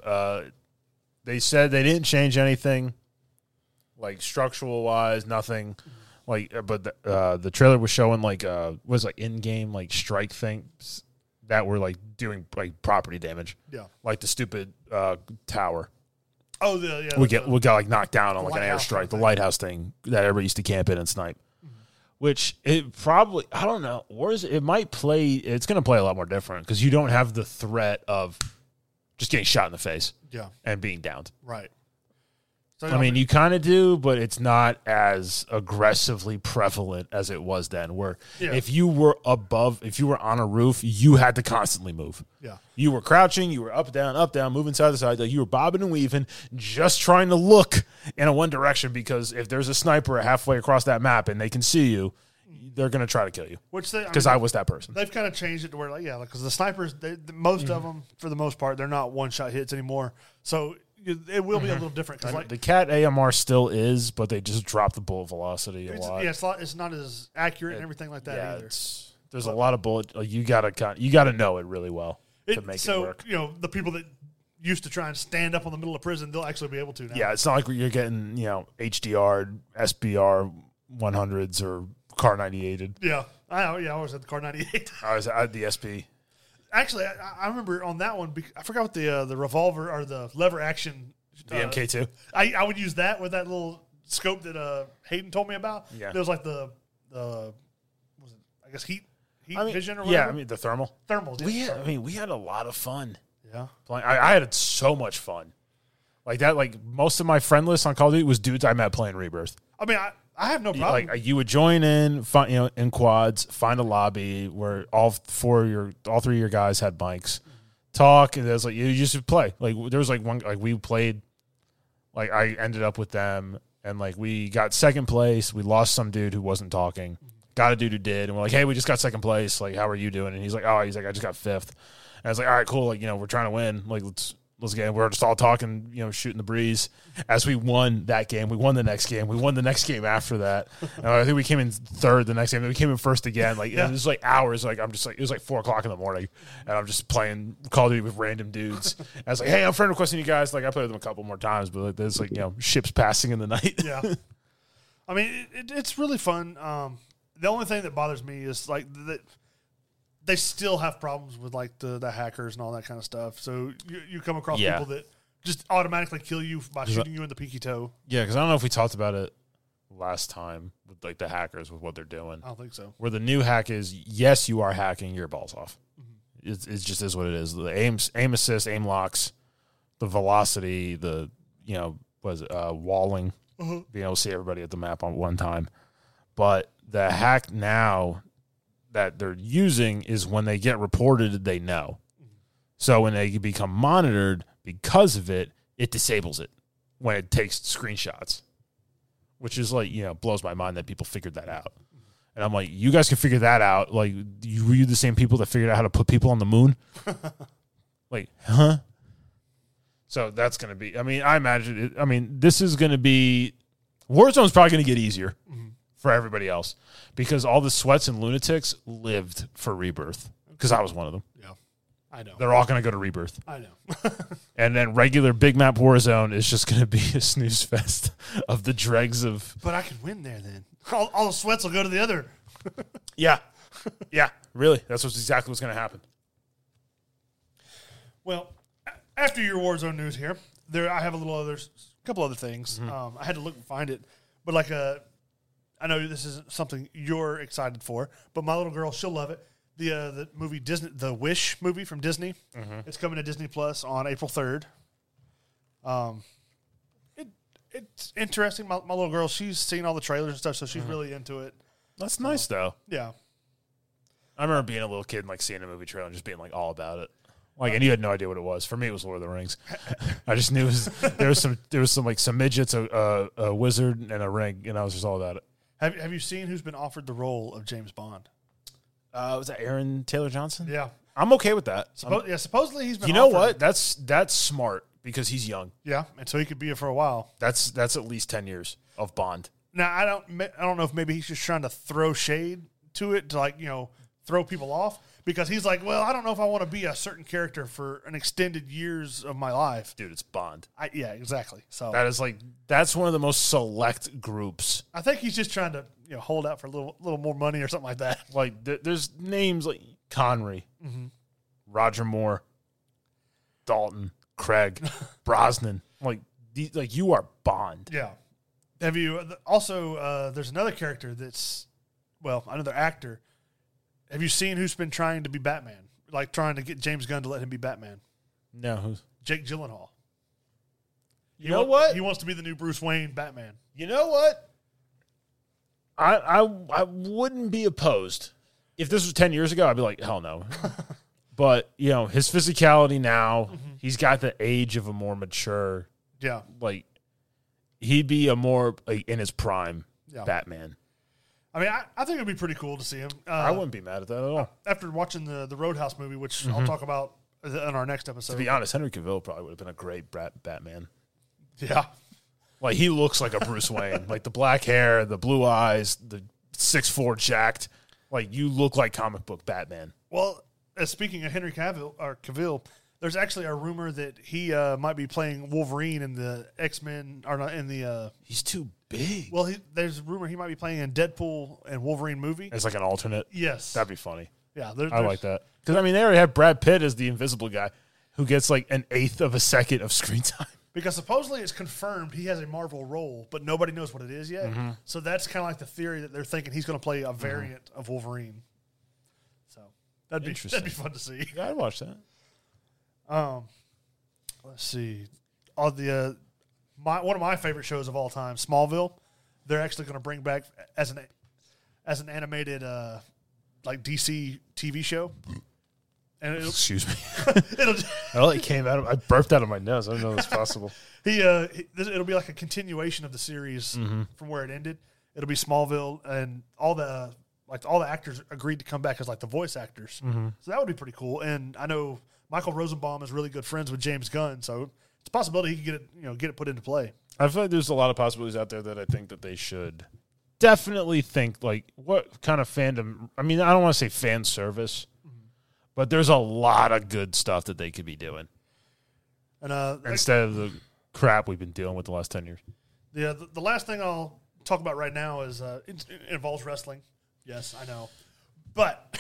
They said they didn't change anything, like structural wise, nothing. But the trailer was showing was in-game strike things that were doing property damage. Yeah, like the stupid tower. Oh, we got knocked down on an airstrike, the lighthouse thing that everybody used to camp in and snipe. Which it probably, I don't know, it might play, it's going to play a lot more different because you don't have the threat of just getting shot in the face and being downed. Right. So, I mean, you kind of do, but it's not as aggressively prevalent as it was then, where if you were on a roof, you had to constantly move. Yeah. You were crouching, you were up, down, moving side to side. You were bobbing and weaving, just trying to look in a one direction because if there's a sniper halfway across that map and they can see you, they're going to try to kill you. Because I was that person. They've kind of changed it to where, because the snipers, most of them, for the most part, they're not one-shot hits anymore. So it will be a little different. The Cat AMR still is, but they just dropped the bullet velocity a lot. Yeah, it's not as accurate and everything like that either. There's a lot of bullet. You gotta know it really well to make it work. The people that used to try and stand up on the middle of prison, they'll actually be able to now. Yeah, it's not like you're getting HDR, SBR 100s or Car 98'd. Yeah, I always had the Car 98. I had the SP. Actually, I remember on that one, I forgot what the revolver or the lever action. The MK2. I would use that with that little scope that Hayden told me about. Yeah. There was heat vision or whatever. Yeah, I mean the thermal. Thermals. We had a lot of fun. Yeah. I had so much fun. Like that, most of my friend list on Call of Duty was dudes I met playing Rebirth. I mean, I have no problem. Like you would join in, in quads, find a lobby where all three of your guys had mics, talk, and there's like you just would play. Like there was like one like we played, like I ended up with them, and like we got second place. We lost some dude who wasn't talking, got a dude who did, and we're like, hey, we just got second place. Like, how are you doing? And he's like, I just got fifth. And I was like, all right, cool. Like, we're trying to win. Like, let's get. We're just all talking, shooting the breeze. As we won that game, we won the next game. We won the next game after that. I think we came in third the next game. We came in first again. Like, it was like hours. Like, I'm just like, it was like 4:00 in the morning, and I'm just playing Call of Duty with random dudes. And I was like, hey, I'm friend requesting you guys. Like, I played with them a couple more times, but like, there's like ships passing in the night. Yeah, I mean, it's really fun. The only thing that bothers me is like that. They still have problems with like the hackers and all that kind of stuff. So you come across people that just automatically kill you by shooting you in the pinky toe. Yeah, because I don't know if we talked about it last time with like the hackers with what they're doing. I don't think so. Where the new hack is, yes, you are hacking your balls off. Mm-hmm. It just is what it is. The aim assist, aim locks, the velocity, the walling, being able to see everybody at the map on one time. But the hack now that they're using is when they get reported, they know. So when they become monitored because of it, it disables it when it takes screenshots, which is like, blows my mind that people figured that out. And I'm like, you guys can figure that out. Like, were you the same people that figured out how to put people on the moon? Like, huh? So that's going to be, I imagine it. This is going to be, Warzone's probably going to get easier for everybody else because all the sweats and lunatics lived for Rebirth because I was one of them. Yeah, I know. They're all going to go to Rebirth. I know. And then regular big map Warzone is just going to be a snooze fest of the dregs of. But I can win there then. All the sweats will go to the other. Yeah. Yeah, really. That's exactly what's going to happen. Well, after your Warzone news here, I have a couple other things. I had to look and find it. But I know this isn't something you're excited for, but my little girl, she'll love it. The movie the Wish movie from Disney. It's coming to Disney Plus on April 3rd. It's interesting. My little girl, she's seen all the trailers and stuff, so she's really into it. That's nice, though. Yeah. I remember being a little kid and like seeing a movie trailer and just being like all about it. Like, and you had no idea what it was. For me, it was Lord of the Rings. I just knew there was some midgets, a wizard, and a ring, and I was just all about it. Have you seen who's been offered the role of James Bond? Was that Aaron Taylor Johnson? Yeah, I'm okay with that. Supposedly he's been. You know what? That's smart because he's young. Yeah, and so he could be it for a while. That's at least 10 years of Bond. Now I don't know if maybe he's just trying to throw shade to it to throw people off. Because he's like, well, I don't know if I want to be a certain character for an extended years of my life. Dude, it's Bond. Yeah, exactly. So that's one of the most select groups. I think he's just trying to hold out for a little more money or something like that. Like there's names like Connery, Roger Moore, Dalton, Craig, Brosnan. Like you are Bond. Yeah. Have you also? There's another character that's another actor. Have you seen who's been trying to be Batman? Like trying to get James Gunn to let him be Batman? No, who's? Jake Gyllenhaal. You know what? He wants to be the new Bruce Wayne Batman. You know what? I wouldn't be opposed. If this was 10 years ago, I'd be like, hell no. But, his physicality now, he's got the age of a more mature. Yeah. Like, he'd be a more, in his prime, Batman. I think it would be pretty cool to see him. I wouldn't be mad at that at all. After watching the Roadhouse movie, which I'll talk about in our next episode. To be honest, Henry Cavill probably would have been a great Batman. Yeah. Like, he looks like a Bruce Wayne. Like, the black hair, the blue eyes, the 6'4" jacked. Like, you look like comic book Batman. Well, speaking of Henry Cavill, there's actually a rumor that he might be playing Wolverine in the X-Men, or not in the... He's too big. Well, there's a rumor he might be playing in Deadpool and Wolverine movie. As like an alternate? Yes. That'd be funny. Yeah. I like that. Because, they already have Brad Pitt as the invisible guy who gets like an eighth of a second of screen time. Because supposedly it's confirmed he has a Marvel role, but nobody knows what it is yet. So that's kind of like the theory that they're thinking he's going to play a variant of Wolverine. So that'd be fun to see. Yeah, I'd watch that. Let's see. One of my favorite shows of all time, Smallville. they're actually going to bring back as an animated like DC TV show. And Excuse me. it'll It came out. I burped out of my nose. I don't know if it's possible. It'll be like a continuation of the series from where it ended. It'll be Smallville, and all the actors agreed to come back as like the voice actors. So that would be pretty cool. And I know Michael Rosenbaum is really good friends with James Gunn, so it's a possibility he could get it put into play. I feel like there's a lot of possibilities out there that I think that they should definitely think, like, what kind of fandom. I mean, I don't want to say fan service, but there's a lot of good stuff that they could be doing. And instead of the crap we've been dealing with the last 10 years. Yeah, the last thing I'll talk about right now is it involves wrestling. Yes, I know. But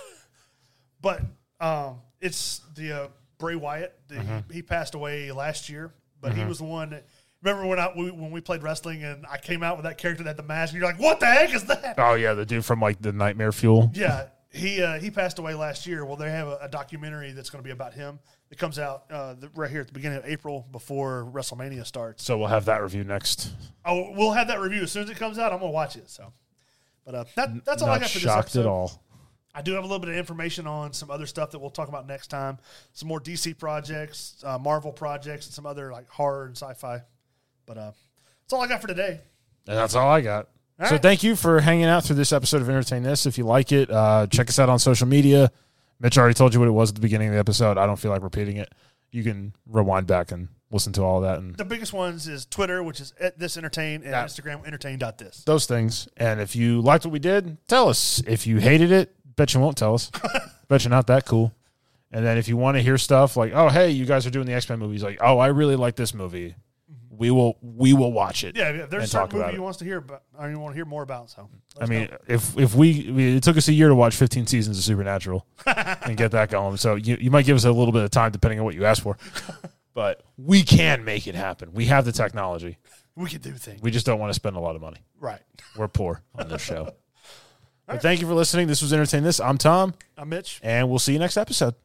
it's the Bray Wyatt. He passed away last year, but he was the one that, remember when we played wrestling and I came out with that character that had the mask and you're like, what the heck is that? Oh, yeah, the dude from like the Nightmare Fuel. Yeah, he passed away last year. Well, they have a documentary that's going to be about him. It comes out right here at the beginning of April before WrestleMania starts. So we'll have that review next. Oh, we'll have that review as soon as it comes out. I'm going to watch it. So, but that's all I got for this episode. Not shocked at all. I do have a little bit of information on some other stuff that we'll talk about next time. Some more DC projects, Marvel projects, and some other like horror and sci-fi. But that's all I got for today. And that's all I got. All So right. thank you for hanging out through this episode of Entertain This. If you like it, check us out on social media. Mitch already told you what it was at the beginning of the episode. I don't feel like repeating it. You can rewind back and listen to all that. And The biggest ones is Twitter, which is @thisentertain, and Instagram, entertain.this. those things. And if you liked what we did, tell us. If you hated it, bet you won't tell us. Bet you're not that cool. And then if you want to hear stuff like, oh, hey, you guys are doing the X-Men movies, like, oh, I really like this movie. We will watch it. Yeah, if there's a and certain talk about movie it. you want to hear about, or you want to hear more about. So, I mean, if it took us a year to watch 15 seasons of Supernatural and get that going, so you might give us a little bit of time depending on what you ask for, but we can make it happen. We have the technology. we can do things. We just don't want to spend a lot of money. Right. We're poor on this show. But thank you for listening. This was Entertain This. I'm Tom, I'm Mitch. and we'll see you next episode.